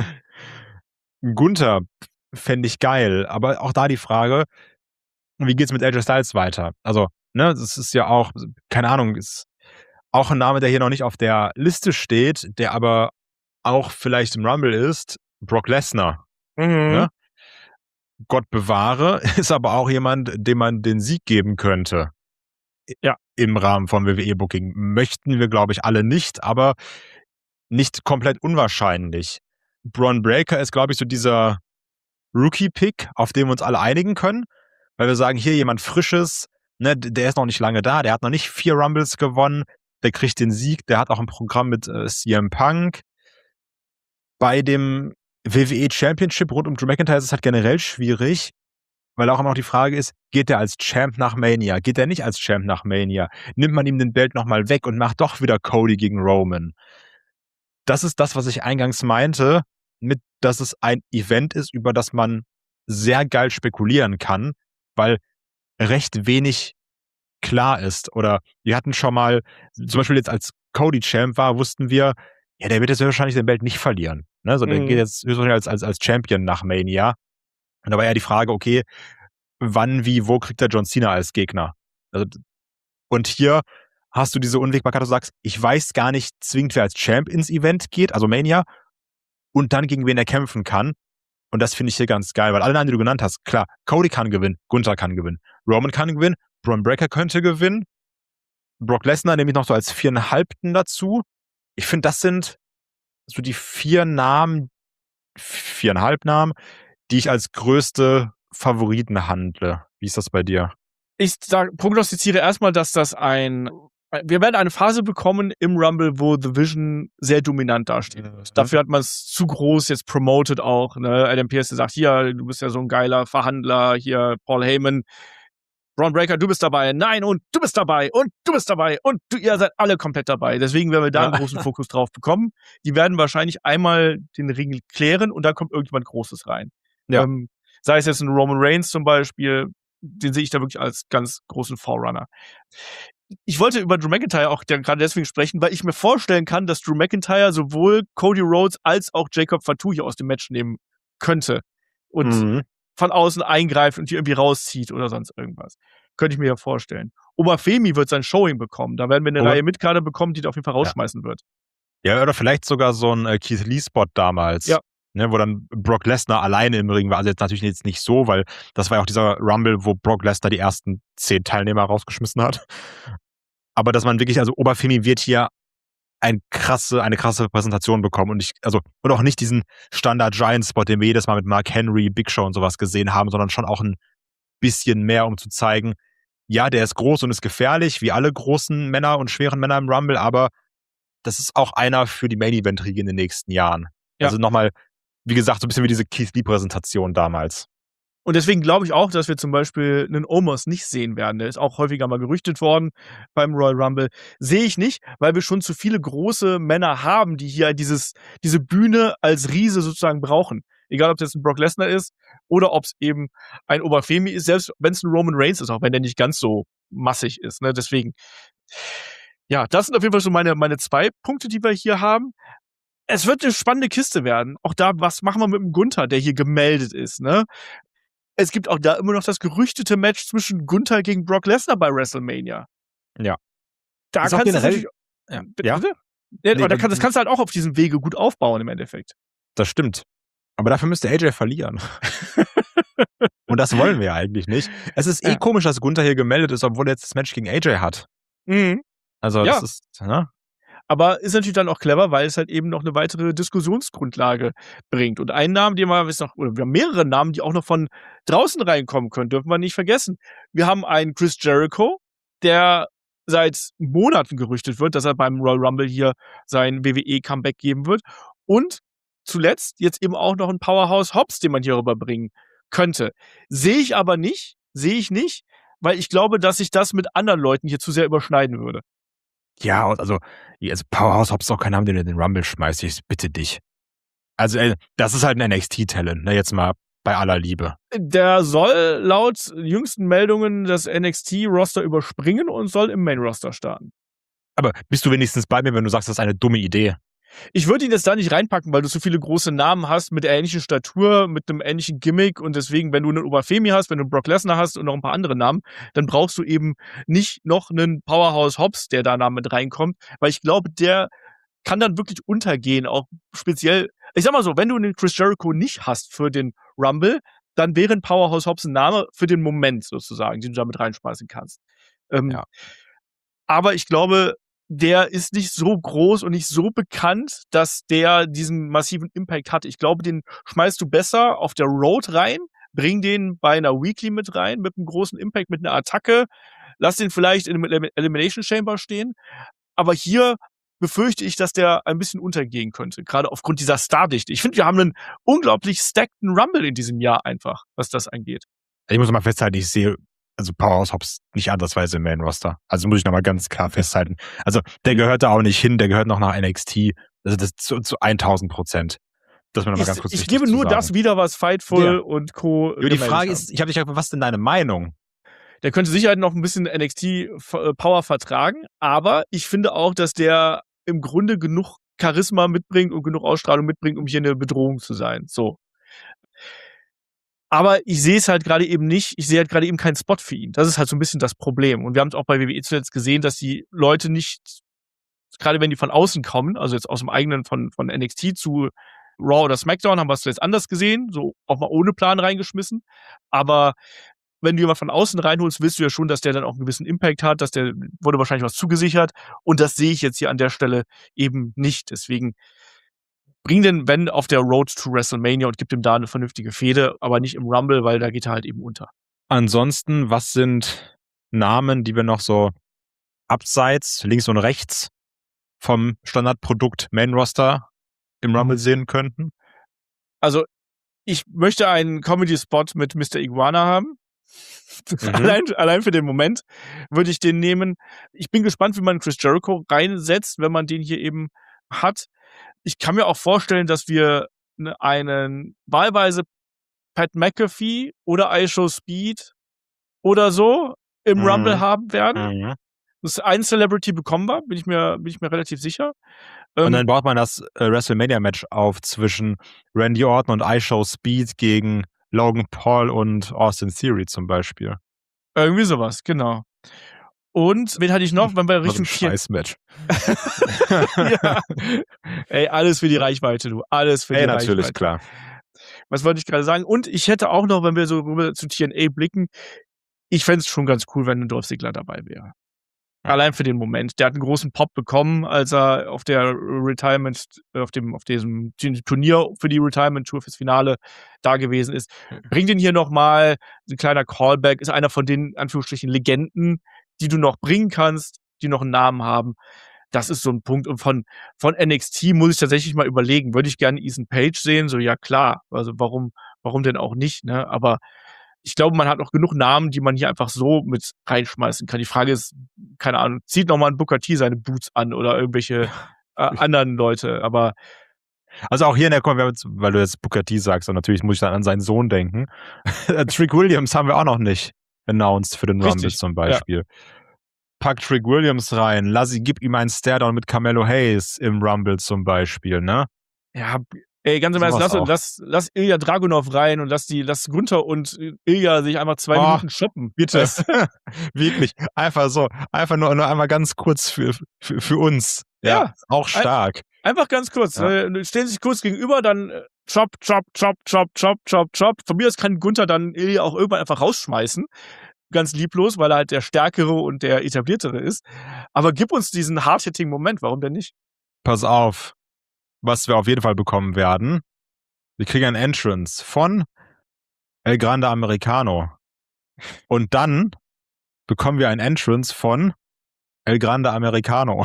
S3: Gunther fände ich geil. Aber auch da die Frage, wie geht's mit A J Styles weiter? Also, ne, das ist ja auch, keine Ahnung, ist auch ein Name, der hier noch nicht auf der Liste steht, der aber auch vielleicht im Rumble ist, Brock Lesnar.
S2: Mhm.
S3: Ne? Gott bewahre, ist aber auch jemand, dem man den Sieg geben könnte.
S2: Ja.
S3: Im Rahmen von W W E-Booking. Möchten wir, glaube ich, alle nicht, aber nicht komplett unwahrscheinlich. Bron Breakker ist, glaube ich, so dieser Rookie-Pick, auf den wir uns alle einigen können, weil wir sagen, hier jemand Frisches, ne, der ist noch nicht lange da, der hat noch nicht vier Rumbles gewonnen, der kriegt den Sieg, der hat auch ein Programm mit äh, C M Punk. Bei dem W W E Championship rund um Drew McIntyre ist es halt generell schwierig, weil auch immer noch die Frage ist, geht der als Champ nach Mania? Geht der nicht als Champ nach Mania? Nimmt man ihm den Belt nochmal weg und macht doch wieder Cody gegen Roman? Das ist das, was ich eingangs meinte, mit, dass es ein Event ist, über das man sehr geil spekulieren kann, weil recht wenig klar ist. Oder wir hatten schon mal, zum Beispiel jetzt als Cody Champ war, wussten wir, ja, der wird jetzt wahrscheinlich den Belt nicht verlieren. Ne? So, der
S2: Mhm.
S3: geht jetzt höchstwahrscheinlich als, als, als Champion nach Mania. Und da war ja die Frage, okay, wann, wie, wo kriegt der John Cena als Gegner? Also, und hier hast du diese Unwägbarkeit, dass du sagst, ich weiß gar nicht zwingend, wer als Champ ins Event geht, also Mania, und dann gegen wen er kämpfen kann. Und das finde ich hier ganz geil, weil alle Namen, die du genannt hast, klar, Cody kann gewinnen, Gunther kann gewinnen, Roman kann gewinnen, Braun Breaker könnte gewinnen, Brock Lesnar nehme ich noch so als viereinhalbten dazu. Ich finde, das sind so die vier Namen, viereinhalb Namen, die ich als größte Favoriten handle. Wie ist das bei dir?
S2: Ich sag, prognostiziere erstmal, dass das ein wir werden eine Phase bekommen im Rumble, wo The Vision sehr dominant dasteht. Mhm. Dafür hat man es zu groß jetzt promoted auch. Ne? Adam Pearce sagt, hier, du bist ja so ein geiler Verhandler, hier Paul Heyman, Braun Breaker, du bist dabei, nein, und du bist dabei, und du bist dabei, und du, ihr seid alle komplett dabei. Deswegen werden wir da ja. einen großen Fokus drauf bekommen. Die werden wahrscheinlich einmal den Ring klären und dann kommt irgendjemand Großes rein. Ja. Ähm, sei es jetzt ein Roman Reigns zum Beispiel, den sehe ich da wirklich als ganz großen Forerunner. Ich wollte über Drew McIntyre auch gerade deswegen sprechen, weil ich mir vorstellen kann, dass Drew McIntyre sowohl Cody Rhodes als auch Jacob Fatu hier aus dem Match nehmen könnte und mhm. von außen eingreift und die irgendwie rauszieht oder sonst irgendwas. Könnte ich mir ja vorstellen. Obafemi wird sein Showing bekommen. Da werden wir eine Ober- Reihe Mitkader bekommen, die auf jeden Fall rausschmeißen ja. wird.
S3: Ja, oder vielleicht sogar so ein äh, Keith Lee-Spot damals. Ja. Ne, wo dann Brock Lesnar alleine im Ring war. Also jetzt natürlich jetzt nicht so, weil das war ja auch dieser Rumble, wo Brock Lesnar die ersten zehn Teilnehmer rausgeschmissen hat. Aber dass man wirklich, also Obafemi wird hier ein krasse, eine krasse Präsentation bekommen und ich, also, und auch nicht diesen Standard-Giant-Spot, den wir jedes Mal mit Mark Henry, Big Show und sowas gesehen haben, sondern schon auch ein bisschen mehr, um zu zeigen, ja, der ist groß und ist gefährlich, wie alle großen Männer und schweren Männer im Rumble, aber das ist auch einer für die Main-Event-Riege in den nächsten Jahren. Ja. Also nochmal, wie gesagt, so ein bisschen wie diese Keith Lee-Präsentation damals.
S2: Und deswegen glaube ich auch, dass wir zum Beispiel einen Omos nicht sehen werden. Der ist auch häufiger mal gerüchtet worden beim Royal Rumble. Sehe ich nicht, weil wir schon zu viele große Männer haben, die hier dieses, diese Bühne als Riese sozusagen brauchen. Egal, ob es jetzt ein Brock Lesnar ist oder ob es eben ein Obafemi ist, selbst wenn es ein Roman Reigns ist, auch wenn der nicht ganz so massig ist. Ne? Deswegen, ja, das sind auf jeden Fall so meine, meine zwei Punkte, die wir hier haben. Es wird eine spannende Kiste werden. Auch da, was machen wir mit dem Gunther, der hier gemeldet ist, ne? Es gibt auch da immer noch das gerüchtete Match zwischen Gunther gegen Brock Lesnar bei WrestleMania.
S3: Ja.
S2: Da kannst du natürlich... Ja? ja? ja nee, aber da kann, das kannst du halt auch auf diesem Wege gut aufbauen im Endeffekt.
S3: Das stimmt. Aber dafür müsste A J verlieren. Und das wollen wir ja eigentlich nicht. Es ist eh ja. komisch, dass Gunther hier gemeldet ist, obwohl er jetzt das Match gegen A J hat. Mhm. Also das ja. ist... Ne?
S2: Aber ist natürlich dann auch clever, weil es halt eben noch eine weitere Diskussionsgrundlage bringt. Und einen Namen, den wir jetzt noch, oder wir haben mehrere Namen, die auch noch von draußen reinkommen können, dürfen wir nicht vergessen. Wir haben einen Chris Jericho, der seit Monaten gerüchtet wird, dass er beim Royal Rumble hier sein W W E-Comeback geben wird. Und zuletzt jetzt eben auch noch ein Powerhouse Hobbs, den man hier rüberbringen könnte. Sehe ich aber nicht, sehe ich nicht, weil ich glaube, dass sich das mit anderen Leuten hier zu sehr überschneiden würde.
S3: Ja, also, also Powerhouse Hobbs ist auch kein Name, den du in den Rumble schmeißt. Ich bitte dich. Also, ey, das ist halt ein N X T-Talent, ne? Jetzt mal bei aller Liebe.
S2: Der soll laut jüngsten Meldungen das N X T-Roster überspringen und soll im Main-Roster starten.
S3: Aber bist du wenigstens bei mir, wenn du sagst, das ist eine dumme Idee?
S2: Ich würde ihn jetzt da nicht reinpacken, weil du so viele große Namen hast mit ähnlicher Statur, mit einem ähnlichen Gimmick und deswegen, wenn du einen Obafemi hast, wenn du einen Brock Lesnar hast und noch ein paar andere Namen, dann brauchst du eben nicht noch einen Powerhouse Hobbs, der da mit reinkommt, weil ich glaube, der kann dann wirklich untergehen, auch speziell, ich sag mal so, wenn du einen Chris Jericho nicht hast für den Rumble, dann wäre ein Powerhouse Hobbs ein Name für den Moment sozusagen, den du da mit reinschmeißen kannst. Ähm, ja. Aber ich glaube, der ist nicht so groß und nicht so bekannt, dass der diesen massiven Impact hat. Ich glaube, den schmeißt du besser auf der Road rein, bring den bei einer Weekly mit rein, mit einem großen Impact, mit einer Attacke, lass den vielleicht in einem Elimination Chamber stehen. Aber hier befürchte ich, dass der ein bisschen untergehen könnte, gerade aufgrund dieser Stardichte. Ich finde, wir haben einen unglaublich stackten Rumble in diesem Jahr einfach, was das angeht.
S3: Ich muss mal festhalten, ich sehe also Powerhouse Hobbs nicht andersweise im Main-Roster. Also muss ich nochmal ganz klar festhalten. Also der gehört da auch nicht hin, der gehört noch nach N X T. Also das zu, zu tausend Prozent. Das mir noch mal ganz kurz
S2: ich gebe nur das wieder, was Fightful ja. und Co.
S3: Ja, die Frage ist, ich habe dich gefragt, was ist denn deine Meinung?
S2: Der könnte sicher noch ein bisschen N X T-Power vertragen, aber ich finde auch, dass der im Grunde genug Charisma mitbringt und genug Ausstrahlung mitbringt, um hier eine Bedrohung zu sein. So. Aber ich sehe es halt gerade eben nicht, ich sehe halt gerade eben keinen Spot für ihn. Das ist halt so ein bisschen das Problem. Und wir haben es auch bei W W E zuletzt gesehen, dass die Leute nicht, gerade wenn die von außen kommen, also jetzt aus dem eigenen von, von N X T zu Raw oder SmackDown haben wir es jetzt anders gesehen, so auch mal ohne Plan reingeschmissen. Aber wenn du jemanden von außen reinholst, willst du ja schon, dass der dann auch einen gewissen Impact hat, dass der wurde wahrscheinlich was zugesichert. Und das sehe ich jetzt hier an der Stelle eben nicht. Deswegen bring den, wenn, auf der Road to WrestleMania und gib ihm da eine vernünftige Fehde, aber nicht im Rumble, weil da geht er halt eben unter.
S3: Ansonsten, was sind Namen, die wir noch so abseits, links und rechts vom Standardprodukt Main Roster im Rumble sehen könnten?
S2: Also, ich möchte einen Comedy-Spot mit Mister Iguana haben. Mhm. allein, allein für den Moment würde ich den nehmen. Ich bin gespannt, wie man Chris Jericho reinsetzt, wenn man den hier eben hat. Ich kann mir auch vorstellen, dass wir einen wahlweise Pat McAfee oder iShow Speed oder so im mhm. Rumble haben werden. Mhm. Das ein Celebrity bekommen wir, bin ich mir, bin ich mir relativ sicher.
S3: Und ähm, dann baut man das äh, WrestleMania-Match auf zwischen Randy Orton und iShow Speed gegen Logan Paul und Austin Theory zum Beispiel.
S2: Irgendwie sowas, genau. Und wen hatte ich noch, wenn wir Richtung
S3: Scheiß-Match.
S2: Ja. Ey, alles für die Reichweite, du. Alles für
S3: Ey,
S2: die
S3: natürlich,
S2: Reichweite.
S3: Natürlich, klar.
S2: Was wollte ich gerade sagen? Und ich hätte auch noch, wenn wir so rüber zu T N A blicken, ich fände es schon ganz cool, wenn ein Dolph Ziggler dabei wäre. Allein für den Moment. Der hat einen großen Pop bekommen, als er auf der Retirement, auf dem, auf diesem Turnier für die Retirement Tour fürs Finale da gewesen ist. Bring den hier nochmal, ein kleiner Callback, ist einer von den, Anführungsstrichen, Legenden, die du noch bringen kannst, die noch einen Namen haben. Das ist so ein Punkt. Und von, von N X T muss ich tatsächlich mal überlegen, würde ich gerne Ethan Page sehen? So, ja klar. Also warum, warum denn auch nicht, ne? Aber ich glaube, man hat noch genug Namen, die man hier einfach so mit reinschmeißen kann. Die Frage ist, keine Ahnung, zieht nochmal ein Booker T seine Boots an oder irgendwelche äh, anderen Leute, aber
S3: also auch hier in der Konferenz, weil du jetzt Booker T sagst, und natürlich muss ich dann an seinen Sohn denken. Trick Williams haben wir auch noch nicht announced für den Rumble zum Beispiel. Ja. Pack Trick Williams rein, lass, gib ihm einen Staredown mit Carmelo Hayes im Rumble zum Beispiel, ne?
S2: Ja, ey, ganz im Ernst, lass, lass, lass Ilya Dragunov rein und lass die, lass Gunther und Ilya sich einmal zwei oh, Minuten shoppen, bitte.
S3: Wirklich, einfach so, einfach nur, nur einmal ganz kurz für, für, für uns. Ja, ja, auch stark.
S2: Ein, einfach ganz kurz, ja. äh, stehen sich kurz gegenüber, dann äh, chop, chop, chop, chop, chop, chop, chop. Von mir aus kann Gunther dann Ilya auch irgendwann einfach rausschmeißen. Ganz lieblos, weil er halt der Stärkere und der Etabliertere ist. Aber gib uns diesen Hard-Hitting-Moment, warum denn nicht?
S3: Pass auf. Was wir auf jeden Fall bekommen werden. Wir kriegen ein Entrance von El Grande Americano. Und dann bekommen wir ein Entrance von El Grande Americano.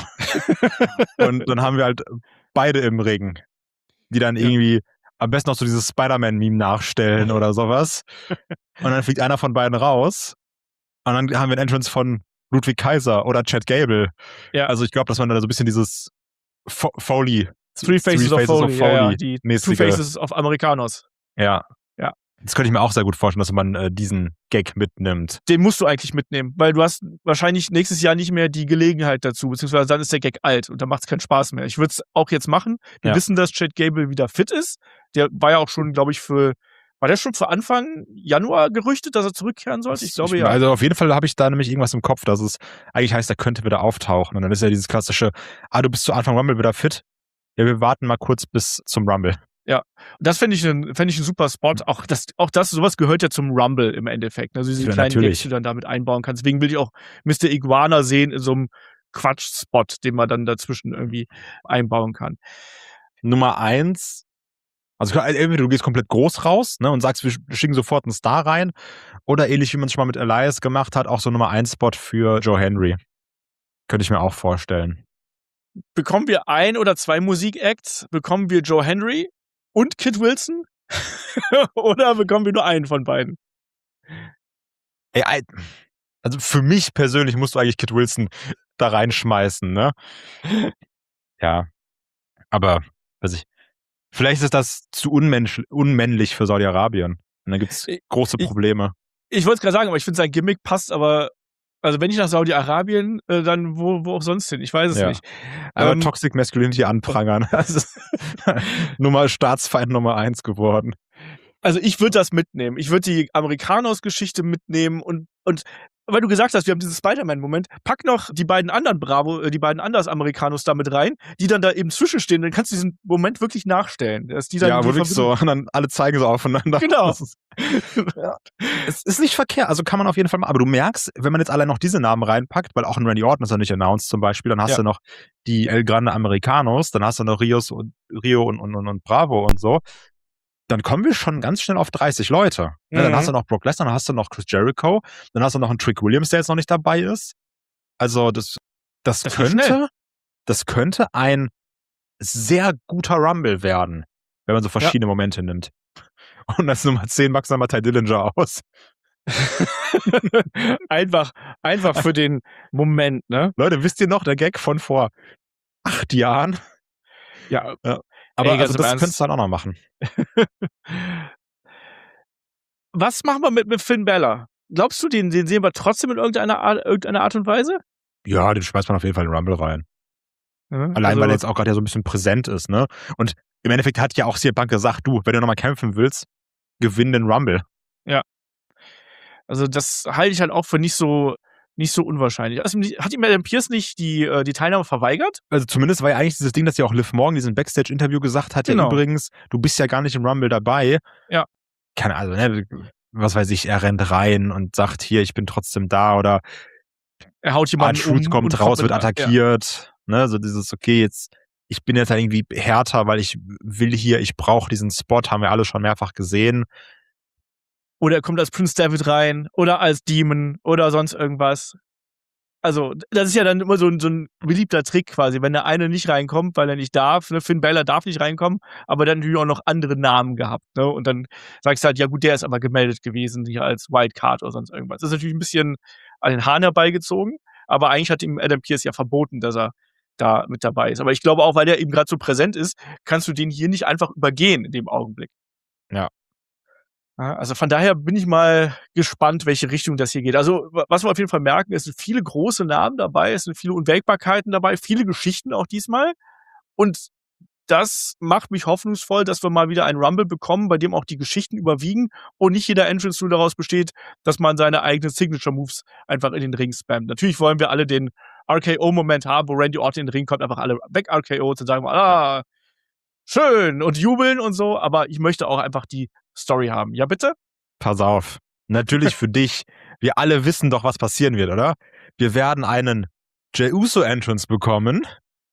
S3: Und dann haben wir halt beide im Ring, die dann irgendwie ja. am besten noch so dieses Spider-Man-Meme nachstellen oder sowas. Und dann fliegt einer von beiden raus. Und dann haben wir ein Entrance von Ludwig Kaiser oder Chad Gable. Ja. Also ich glaube, dass man da so ein bisschen dieses Fo- Foley
S2: Three Faces, Three Faces of Foley, of Foley ja, ja, die
S3: mäßige.
S2: Two Faces of Americanos.
S3: Ja.
S2: Ja.
S3: Das könnte ich mir auch sehr gut vorstellen, dass man äh, diesen Gag mitnimmt.
S2: Den musst du eigentlich mitnehmen, weil du hast wahrscheinlich nächstes Jahr nicht mehr die Gelegenheit dazu, beziehungsweise dann ist der Gag alt und dann macht es keinen Spaß mehr. Ich würde es auch jetzt machen. Wir ja. wissen, dass Chad Gable wieder fit ist. Der war ja auch schon, glaube ich, für War der schon für Anfang Januar gerüchtet, dass er zurückkehren sollte? Ich glaube ich, ja.
S3: Also auf jeden Fall habe ich da nämlich irgendwas im Kopf, dass es eigentlich heißt, er könnte wieder auftauchen. Und dann ist ja dieses klassische, ah, du bist zu Anfang Rumble wieder fit. Ja, wir warten mal kurz bis zum Rumble.
S2: Ja, das fände ich, fänd ich ein super Spot. Auch das, auch das, sowas gehört ja zum Rumble im Endeffekt. Also diese ja, kleinen Gags, die du dann damit einbauen kannst. Deswegen will ich auch Mister Iguana sehen in so einem Quatsch-Spot, den man dann dazwischen irgendwie einbauen kann.
S3: Nummer eins. Also entweder du gehst komplett groß raus, ne, und sagst, wir schicken sofort einen Star rein, oder ähnlich wie man es schon mal mit Elias gemacht hat, auch so Nummer eins Spot für Joe Henry. Könnte ich mir auch vorstellen.
S2: Bekommen wir ein oder zwei Musikacts? Bekommen wir Joe Henry und Kid Wilson? Oder bekommen wir nur einen von beiden?
S3: Ey, also für mich persönlich musst du eigentlich Kid Wilson da reinschmeißen, ne? Ja. Aber, weiß ich, vielleicht ist das zu unmensch, unmännlich für Saudi-Arabien. Und dann gibt es große Probleme.
S2: Ich, ich wollte es gerade sagen, aber ich finde, sein Gimmick passt, aber also wenn nicht nach Saudi-Arabien, äh, dann wo, wo auch sonst hin. Ich weiß es ja. nicht.
S3: Aber ähm, Toxic Masculinity anprangern. Das ist Nummer Staatsfeind Nummer eins geworden.
S2: Also ich würde das mitnehmen. Ich würde die Amerikanos-Geschichte mitnehmen und, und weil du gesagt hast, wir haben diesen Spider-Man-Moment, pack noch die beiden anderen Bravo, äh, die beiden Anders Americanos da mit rein, die dann da eben zwischenstehen, dann kannst du diesen Moment wirklich nachstellen. Dass die dann
S3: ja,
S2: die
S3: wirklich so, und dann alle zeigen so aufeinander.
S2: Genau.
S3: Das ist, ja. Es ist nicht verkehrt, also kann man auf jeden Fall machen. Aber du merkst, wenn man jetzt alle noch diese Namen reinpackt, weil auch ein Randy Orton ist ja nicht announced zum Beispiel, dann hast
S2: Ja.
S3: du noch die El Grande Americanos, dann hast du noch Rios und, Rio und, und, und, und Bravo und so. Dann kommen wir schon ganz schnell auf dreißig Leute.
S2: Mhm.
S3: Ja, dann hast du noch Brock Lesnar, dann hast du noch Chris Jericho, dann hast du noch einen Trick Williams, der jetzt noch nicht dabei ist. Also das, das,
S2: Das war schnell.
S3: könnte, das könnte ein sehr guter Rumble werden, wenn man so verschiedene Momente nimmt. Und als Nummer zehn Max nochmal Ty Dillinger aus.
S2: einfach, einfach für den Moment, ne?
S3: Leute, wisst ihr noch, der Gag von vor acht Jahren?
S2: Ja.
S3: Ja. Aber
S2: Ey, ganz
S3: also
S2: im
S3: das
S2: Ernst.
S3: könntest du dann auch noch machen.
S2: Was machen wir mit, mit Finn Balor? Glaubst du, den, den sehen wir trotzdem in irgendeiner Art, irgendeiner Art und Weise?
S3: Ja, den schmeißt man auf jeden Fall in den Rumble rein.
S2: Ja,
S3: Allein,
S2: also,
S3: weil er jetzt auch gerade ja so ein bisschen präsent ist, ne? Und im Endeffekt hat ja auch C M Punk gesagt, du, wenn du nochmal kämpfen willst, gewinn den Rumble.
S2: Also das halte ich halt auch für nicht so, nicht so unwahrscheinlich. Also, hat ihm Adam Pearce nicht die, äh, die Teilnahme verweigert?
S3: Also zumindest war ja eigentlich dieses Ding, dass ja auch Liv Morgan diesen Backstage-Interview gesagt hat,
S2: Genau.
S3: ja übrigens, du bist ja gar nicht im Rumble dabei.
S2: Ja.
S3: Keine Ahnung, ne? Was weiß ich, er rennt rein und sagt, hier, ich bin trotzdem da, oder
S2: Er haut jemanden
S3: R-Truth
S2: um
S3: kommt
S2: und
S3: raus,
S2: mit-
S3: wird attackiert, ne? So dieses, okay, jetzt, ich bin jetzt halt irgendwie härter, weil ich will hier, ich brauche diesen Spot, haben wir alle schon mehrfach gesehen.
S2: Oder er kommt als Prince David rein oder als Demon oder sonst irgendwas. Also, das ist ja dann immer so ein, so ein beliebter Trick quasi, wenn der eine nicht reinkommt, weil er nicht darf. Ne? Finn Balor darf nicht reinkommen, aber dann natürlich auch noch andere Namen gehabt. Ne? Und dann sagst du halt, ja gut, der ist aber gemeldet gewesen, hier als Wildcard oder sonst irgendwas. Das ist natürlich ein bisschen an den Haaren herbeigezogen, aber eigentlich hat ihm Adam Pearce ja verboten, dass er da mit dabei ist. Aber ich glaube auch, weil der eben gerade so präsent ist, kannst du den hier nicht einfach übergehen in dem Augenblick.
S3: Ja.
S2: Ja, also von daher bin ich mal gespannt, welche Richtung das hier geht. Also was wir auf jeden Fall merken, es sind viele große Namen dabei, es sind viele Unwägbarkeiten dabei, viele Geschichten auch diesmal. Und das macht mich hoffnungsvoll, dass wir mal wieder einen Rumble bekommen, bei dem auch die Geschichten überwiegen und nicht jeder Entrance nur daraus besteht, dass man seine eigenen Signature-Moves einfach in den Ring spammt. Natürlich wollen wir alle den R K O-Moment haben, wo Randy Orton in den Ring kommt, einfach alle weg R K O und sagen, ah, schön und jubeln und so, aber ich möchte auch einfach die Story haben. Ja, bitte?
S3: Pass auf. Natürlich für dich. Wir alle wissen doch, was passieren wird, oder? Wir werden einen Jey Uso Entrance bekommen,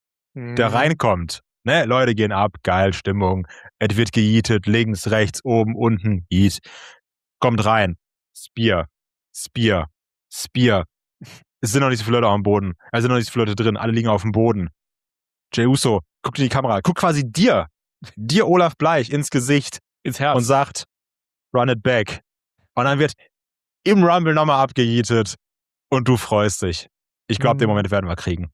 S3: der reinkommt. Ne, Leute gehen ab, geil, Stimmung. Es wird gejietet, links, rechts, oben, unten, jeet. Kommt rein. Spear, Spear, Spear. Es sind noch nicht so viele Leute am Boden. Es sind noch nicht so viele Leute drin. Alle liegen auf dem Boden. Jey Uso, guckt in die Kamera. Guckt quasi dir, dir Olaf Bleich ins Gesicht
S2: Ins Herz.
S3: und sagt, run it back. Und dann wird im Rumble nochmal abgejietet und du freust dich. Ich glaube,
S2: Mhm.
S3: den Moment werden wir kriegen.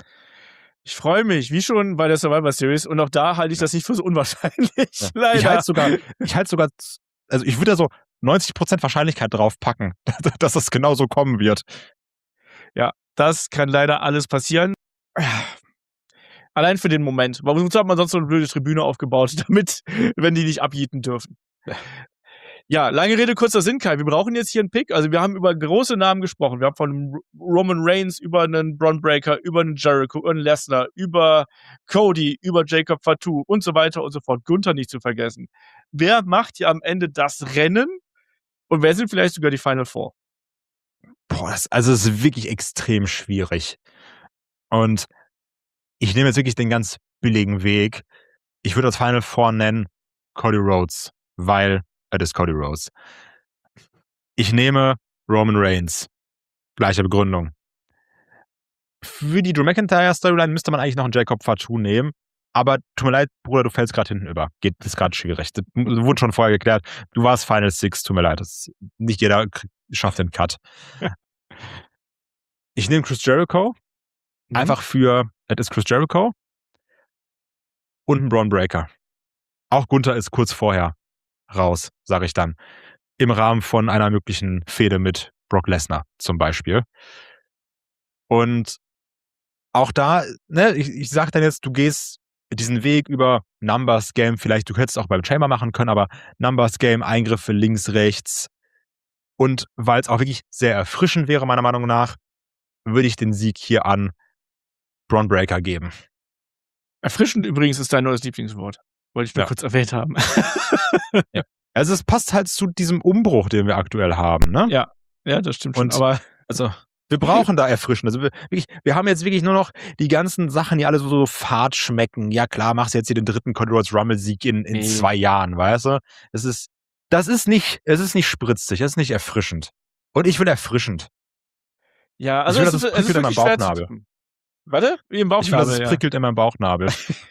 S2: Ich freue mich, wie schon bei der Survivor Series. Und auch da halte ich das nicht für so unwahrscheinlich.
S3: Ja.
S2: Leider.
S3: Ich halte sogar, ich halte sogar, also ich würde da so neunzig Prozent Wahrscheinlichkeit drauf packen, dass das genau so kommen wird.
S2: Ja, das kann leider alles passieren. Allein für den Moment. Warum hat man sonst so eine blöde Tribüne aufgebaut, damit, wenn die nicht abjieten dürfen? Ja, lange Rede, kurzer Sinn, Kai. Wir brauchen jetzt hier einen Pick. Also wir haben über große Namen gesprochen. Wir haben von einem Roman Reigns über einen Braun Breaker, über einen Jericho, über einen Lesnar, über Cody, über Jacob Fatu und so weiter und so fort. Gunther nicht zu vergessen. Wer macht hier am Ende das Rennen? Und wer sind vielleicht sogar die Final Four?
S3: Boah, das, also es ist wirklich extrem schwierig. Und ich nehme jetzt wirklich den ganz billigen Weg. Ich würde das Final Four nennen Cody Rhodes, weil es ist Cody Rhodes. Ich nehme Roman Reigns. Gleiche Begründung. Für die Drew McIntyre Storyline müsste man eigentlich noch einen Jacob Fatu nehmen. Aber tut mir leid, Bruder, du fällst gerade hinten über. Geht, ist gerade schwierig. Das wurde schon vorher geklärt. Du warst Final Six, tut mir leid. Das, nicht jeder krieg, schafft den Cut. Ich nehme Chris Jericho.
S2: Mhm.
S3: Einfach für, es ist Chris Jericho. Und einen Braun Breaker. Auch Gunther ist kurz vorher raus, sage ich dann. Im Rahmen von einer möglichen Fehde mit Brock Lesnar zum Beispiel. Und auch da, ne, ich, ich sag dann jetzt, du gehst diesen Weg über Numbers Game, vielleicht, du hättest es auch beim Chamber machen können, aber Numbers Game, Eingriffe links, rechts Und weil es auch wirklich sehr erfrischend wäre, meiner Meinung nach, würde ich den Sieg hier an Bron Breakker geben.
S2: Erfrischend übrigens ist dein neues Lieblingswort. Wollte ich nur
S3: Ja.
S2: kurz erwähnt haben.
S3: Ja. Also es passt halt zu diesem Umbruch, den wir aktuell haben, ne?
S2: Ja, ja, das stimmt schon.
S3: Und
S2: Aber
S3: also wir brauchen da erfrischend. Also wir, wirklich, wir haben jetzt wirklich nur noch die ganzen Sachen, die alle so, so fad schmecken. Ja klar, machst du jetzt hier den dritten Cody Rhodes Rumble-Sieg in, in
S2: Nee.
S3: zwei Jahren, weißt du? Das ist, das ist nicht, es ist nicht spritzig, das ist nicht erfrischend. Und ich will erfrischend.
S2: ja, also
S3: will,
S2: es
S3: dass
S2: ist,
S3: es
S2: es ist
S3: prickelt in meinem
S2: wirklich schwer zu
S3: Bauchnabel.
S2: tippen. Warte, wie im
S3: Ich will, dass
S2: Bauchnabel,
S3: es
S2: ja.
S3: prickelt in meinem Bauchnabel.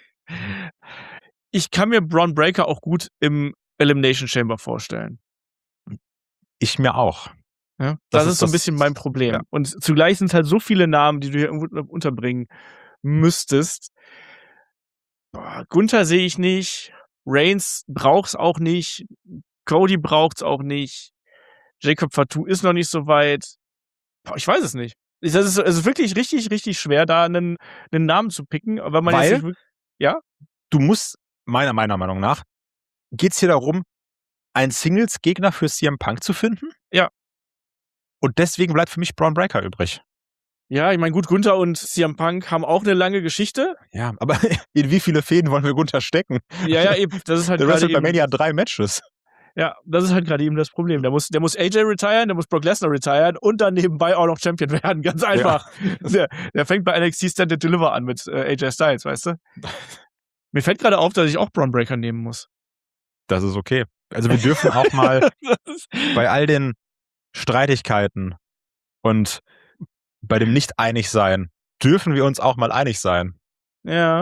S2: Ich kann mir Bron Breakker auch gut im Elimination Chamber vorstellen.
S3: Ich mir auch.
S2: Ja?
S3: Das
S2: Das,
S3: ist
S2: ist so ein
S3: das-
S2: bisschen mein Problem.
S3: ja.
S2: Und zugleich sind es halt so viele Namen, die du hier irgendwo unterbringen müsstest. Boah, Gunther sehe ich nicht. Reigns braucht's auch nicht. Cody braucht's auch nicht. Jacob Fatu ist noch nicht so weit. Boah, ich weiß es nicht. Es ist, es ist wirklich richtig, richtig schwer, da einen, einen Namen zu picken, weil man
S3: Weil-
S2: jetzt nicht wirklich,
S3: Du musst, meiner, meiner Meinung nach, geht's hier darum, einen Singles-Gegner für C M Punk zu finden?
S2: Ja.
S3: Und deswegen bleibt für mich Bron Breakker übrig.
S2: ja, ich meine, gut, Gunther und C M Punk haben auch eine lange Geschichte.
S3: Ja, aber in wie viele Fäden wollen wir Gunther stecken?
S2: Ja, ja, eben. Das ist halt
S3: Der
S2: gerade
S3: wrestelt bei
S2: eben,
S3: Mania drei Matches.
S2: ja, das ist halt gerade eben das Problem. Der muss, der muss A J retiren, der muss Brock Lesnar retiren und dann nebenbei auch noch Champion werden. Ganz einfach. Der, der fängt bei N X T Stand and Deliver an mit äh, A J Styles, weißt du? Mir fällt gerade auf, dass ich auch Bron Breakker nehmen muss.
S3: Das ist okay. Also wir dürfen auch mal
S2: Das ist,
S3: bei all den Streitigkeiten und bei dem Nicht-Einig-Sein, dürfen wir uns auch mal einig sein.
S2: ja.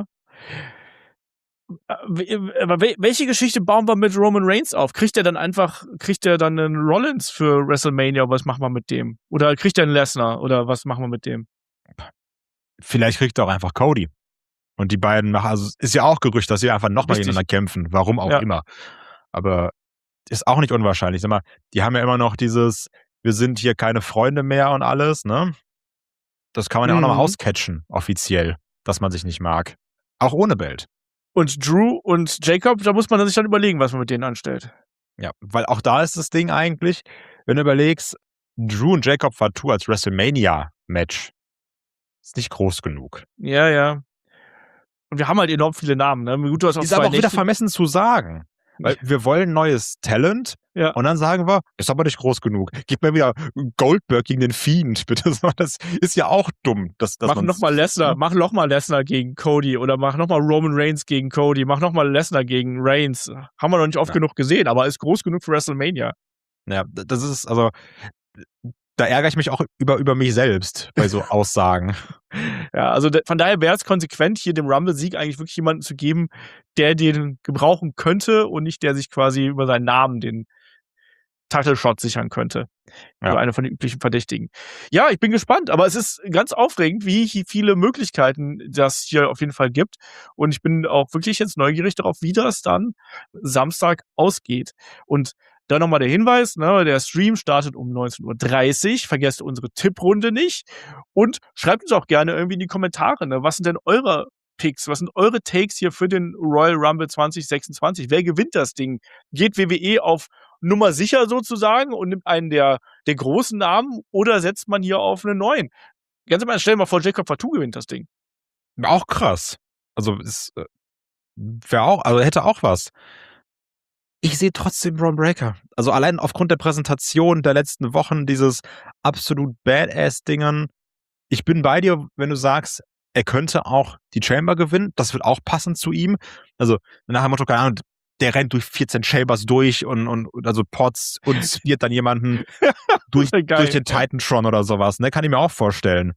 S2: Aber wel- welche Geschichte bauen wir mit Roman Reigns auf? Kriegt er dann einfach, kriegt er dann einen Rollins für WrestleMania? Was machen wir mit dem? Oder kriegt er einen Lesnar? Oder was machen wir mit dem?
S3: Vielleicht kriegt er auch einfach Cody. Und die beiden machen, also es ist ja auch Gerücht, dass sie einfach nochmal
S2: Richtig.
S3: gegeneinander kämpfen. Warum auch
S2: Ja.
S3: immer. Aber ist auch nicht unwahrscheinlich. Sag mal, die haben ja immer noch dieses, wir sind hier keine Freunde mehr und alles, ne? Das kann man ja auch
S2: Mhm.
S3: nochmal auscatchen, offiziell, dass man sich nicht mag. Auch ohne Belt.
S2: Und Drew und Jacob, da muss man sich dann überlegen, was man mit denen anstellt.
S3: Ja, weil auch da ist das Ding eigentlich, wenn du überlegst, Drew und Jacob Fatu als WrestleMania-Match ist nicht groß genug.
S2: Ja, ja. Und wir haben halt enorm viele Namen, ne? Gut, du hast auch
S3: Ist
S2: zwei
S3: aber auch wieder
S2: Nächte-
S3: vermessen zu sagen. Weil wir wollen neues Talent
S2: Ja.
S3: und dann sagen wir, ist aber nicht groß genug. Gib mir wieder Goldberg gegen den Fiend, bitte. Das ist ja auch dumm. Dass, dass
S2: Mach
S3: man's-
S2: nochmal Lesnar, mach nochmal Lesnar gegen Cody oder mach nochmal Roman Reigns gegen Cody, mach nochmal Lesnar gegen Reigns. Haben wir noch nicht oft
S3: Ja.
S2: genug gesehen, aber ist groß genug für WrestleMania.
S3: Ja, das ist, also, da ärgere ich mich auch über, über mich selbst bei so Aussagen.
S2: Ja, also de- von daher wäre es konsequent, hier dem Rumble-Sieg eigentlich wirklich jemanden zu geben, der den gebrauchen könnte und nicht der sich quasi über seinen Namen den Title-Shot sichern könnte.
S3: Ja.
S2: Also einer von den üblichen Verdächtigen. Ja, ich bin gespannt, aber es ist ganz aufregend, wie hi- viele Möglichkeiten das hier auf jeden Fall gibt. Und ich bin auch wirklich jetzt neugierig darauf, wie das dann Samstag ausgeht. Und dann nochmal der Hinweis, ne, der Stream startet um neunzehn Uhr dreißig. Vergesst unsere Tipprunde nicht. Und schreibt uns auch gerne irgendwie in die Kommentare, ne, was sind denn eure Picks, was sind eure Takes hier für den Royal Rumble zwanzig sechsundzwanzig? Wer gewinnt das Ding? Geht W W E auf Nummer sicher sozusagen und nimmt einen der, der großen Namen oder setzt man hier auf einen neuen? Ganz am Ende, stell dir mal vor, Jacob Fatu gewinnt das Ding.
S3: Auch krass. Also, ist, äh, wäre auch, also hätte auch was. Ich sehe trotzdem Bron Breakker. Also allein aufgrund der Präsentation der letzten Wochen, dieses absolut Badass-Dingern. Ich bin bei dir, wenn du sagst, er könnte auch die Chamber gewinnen. Das wird auch passen zu ihm. Also nach dem Motto, keine Ahnung, der rennt durch vierzehn Chambers durch und, und und also Pots und spielt dann jemanden durch,
S2: Geil.
S3: durch den Titantron oder sowas. Ne? Kann ich mir auch vorstellen.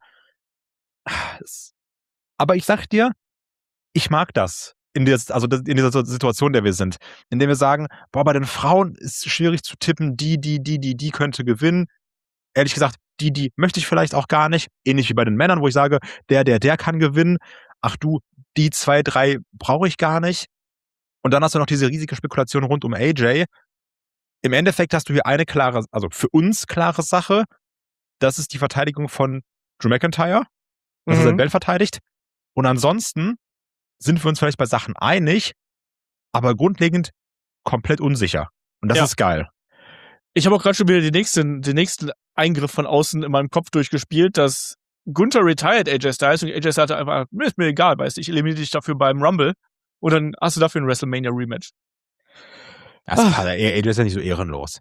S3: Aber ich sag dir, ich mag das. In dieser, also das- in dieser Situation, in der wir sind. Indem wir sagen, boah, bei den Frauen ist es schwierig zu tippen, die, die, die, die, die könnte gewinnen. Ehrlich gesagt, die, die möchte ich vielleicht auch gar nicht. Ähnlich wie bei den Männern, wo ich sage, der, der, der kann gewinnen. Ach du, die zwei, drei brauche ich gar nicht. Und dann hast du noch diese riesige Spekulation rund um A J. Im Endeffekt hast du hier eine klare, also für uns klare Sache. Das ist die Verteidigung von Drew McIntyre, dass er
S2: Mhm.
S3: sein Belt verteidigt. Und ansonsten sind wir uns vielleicht bei Sachen einig, aber grundlegend komplett unsicher. Und das
S2: Ja.
S3: ist geil.
S2: Ich habe auch gerade schon wieder den nächsten, den nächsten Eingriff von außen in meinem Kopf durchgespielt, dass Gunther retired A J Styles und A J Styles einfach, mir ist mir egal, weißt du, ich eliminiere dich dafür beim Rumble und dann hast du dafür ein WrestleMania-Rematch.
S3: Das ah. A J ist ja nicht so ehrenlos.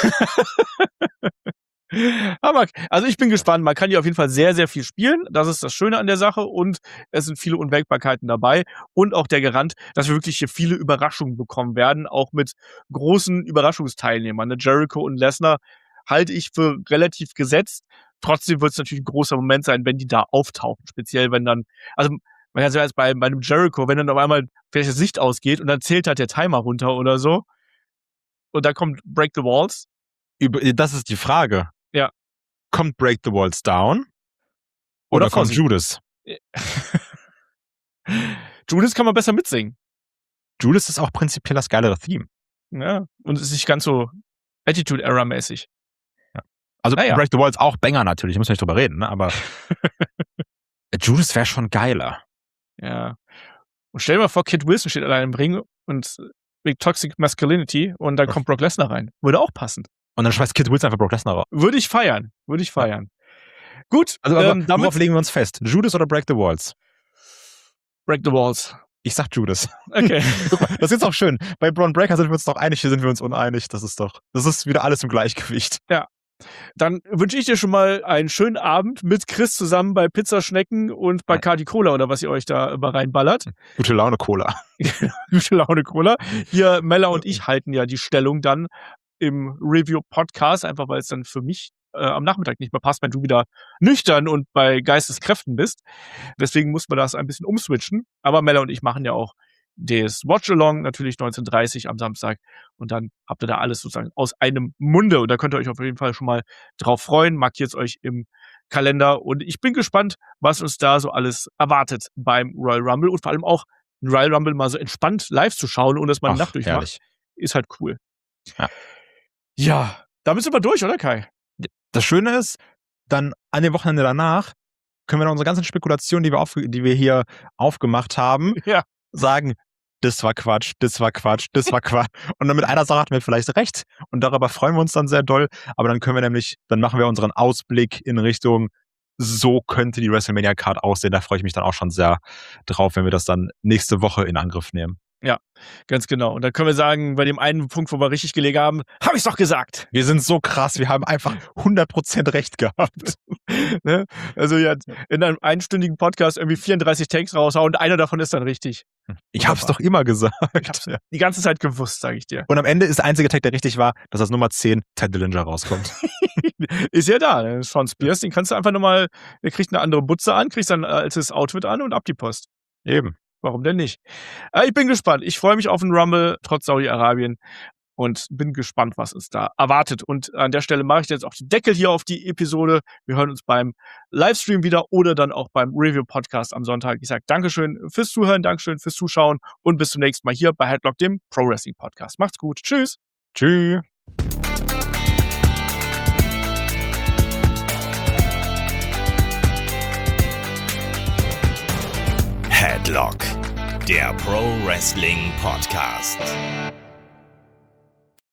S2: Aber, also ich bin gespannt, man kann hier auf jeden Fall sehr, sehr viel spielen, das ist das Schöne an der Sache und es sind viele Unwägbarkeiten dabei und auch der Garant, dass wir wirklich hier viele Überraschungen bekommen werden, auch mit großen Überraschungsteilnehmern. Ne? Jericho und Lesnar halte ich für relativ gesetzt, trotzdem wird es natürlich ein großer Moment sein, wenn die da auftauchen, speziell wenn dann, also man kann sagen, bei, bei einem Jericho, wenn dann auf einmal vielleicht das Licht ausgeht und dann zählt halt der Timer runter oder so und dann kommt Break the Walls.
S3: Das ist die Frage.
S2: Ja.
S3: Kommt Break the Walls Down? Oder, oder kommt Judas?
S2: Judas kann man besser mitsingen.
S3: Judas ist auch prinzipiell das geilere Theme.
S2: Ja, und ist nicht ganz so Attitude-Era-mäßig.
S3: Ja. Also naja. Break the Walls auch Banger natürlich, muss man nicht drüber reden, ne? Aber Judas wäre schon geiler.
S2: Ja. Und stell dir mal vor, Kid Wilson steht allein im Ring und Big Toxic Masculinity und dann kommt Brock Lesnar rein. Würde auch passen.
S3: Und dann schmeißt Kid Wilson einfach Brock Lesnar raus.
S2: Würde ich feiern. Würde ich feiern. Ja. Gut.
S3: Also, aber ähm, worauf legen wir uns fest? Judas oder Break the Walls?
S2: Break the Walls.
S3: Ich sag Judas.
S2: Okay.
S3: Guck mal, das ist auch schön. Bei Braun Breaker sind wir uns doch einig, hier sind wir uns uneinig. Das ist doch, das ist wieder alles im Gleichgewicht.
S2: Ja. Dann wünsche ich dir schon mal einen schönen Abend mit Chris zusammen bei Pizzaschnecken und bei Cardi Cola oder was ihr euch da immer reinballert.
S3: Gute Laune Cola.
S2: Gute Laune Cola. Hier, Mella und ich halten ja die Stellung dann im Review-Podcast, einfach weil es dann für mich äh, am Nachmittag nicht mehr passt, wenn du wieder nüchtern und bei Geisteskräften bist. Deswegen muss man das ein bisschen umswitchen. Aber Mella und ich machen ja auch das Watch-Along, natürlich neunzehn Uhr dreißig am Samstag. Und dann habt ihr da alles sozusagen aus einem Munde. Und da könnt ihr euch auf jeden Fall schon mal drauf freuen. Markiert es euch im Kalender. Und ich bin gespannt, was uns da so alles erwartet beim Royal Rumble. Und vor allem auch ein Royal Rumble mal so entspannt live zu schauen, ohne dass man eine Nacht durchmacht. Herrlich. Ist halt cool.
S3: Ja.
S2: Ja, damit sind wir durch, oder Kai?
S3: Das Schöne ist, dann an dem Wochenende danach können wir noch unsere ganzen Spekulationen, die wir, auf, die wir hier aufgemacht haben,
S2: ja.
S3: sagen, das war Quatsch, das war Quatsch, das war Quatsch. Und dann mit einer Sache hatten wir vielleicht recht und darüber freuen wir uns dann sehr doll. Aber dann können wir nämlich, dann machen wir unseren Ausblick in Richtung, so könnte die WrestleMania-Card aussehen. Da freue ich mich dann auch schon sehr drauf, wenn wir das dann nächste Woche in Angriff nehmen.
S2: Ja, ganz genau. Und dann können wir sagen, bei dem einen Punkt, wo wir richtig gelegen haben, habe ich es doch gesagt.
S3: Wir sind so krass, wir haben einfach hundert Prozent recht gehabt.
S2: Ne? Also ja, in einem einstündigen Podcast irgendwie vierunddreißig Takes raushauen und einer davon ist dann richtig.
S3: Ich hab's doch immer gesagt.
S2: Ich hab's die ganze Zeit gewusst, sage ich dir.
S3: Und am Ende ist der einzige Tag, der richtig war, dass als Nummer zehn Ted Dillinger rauskommt.
S2: Ist ja da, ne? Sean Spears, den kannst du einfach nochmal, der kriegt eine andere Butze an, kriegst dann ein altes Outfit an und ab die Post.
S3: Eben.
S2: Warum denn nicht? Ich bin gespannt. Ich freue mich auf den Rumble trotz Saudi-Arabien und bin gespannt, was uns da erwartet. Und an der Stelle mache ich jetzt auch den Deckel hier auf die Episode. Wir hören uns beim Livestream wieder oder dann auch beim Review-Podcast am Sonntag. Ich sage Dankeschön fürs Zuhören, Dankeschön fürs Zuschauen und bis zum nächsten Mal hier bei Headlock, dem Pro-Wrestling-Podcast. Macht's gut. Tschüss.
S3: Tschüss.
S1: Headlock, der Pro Wrestling Podcast.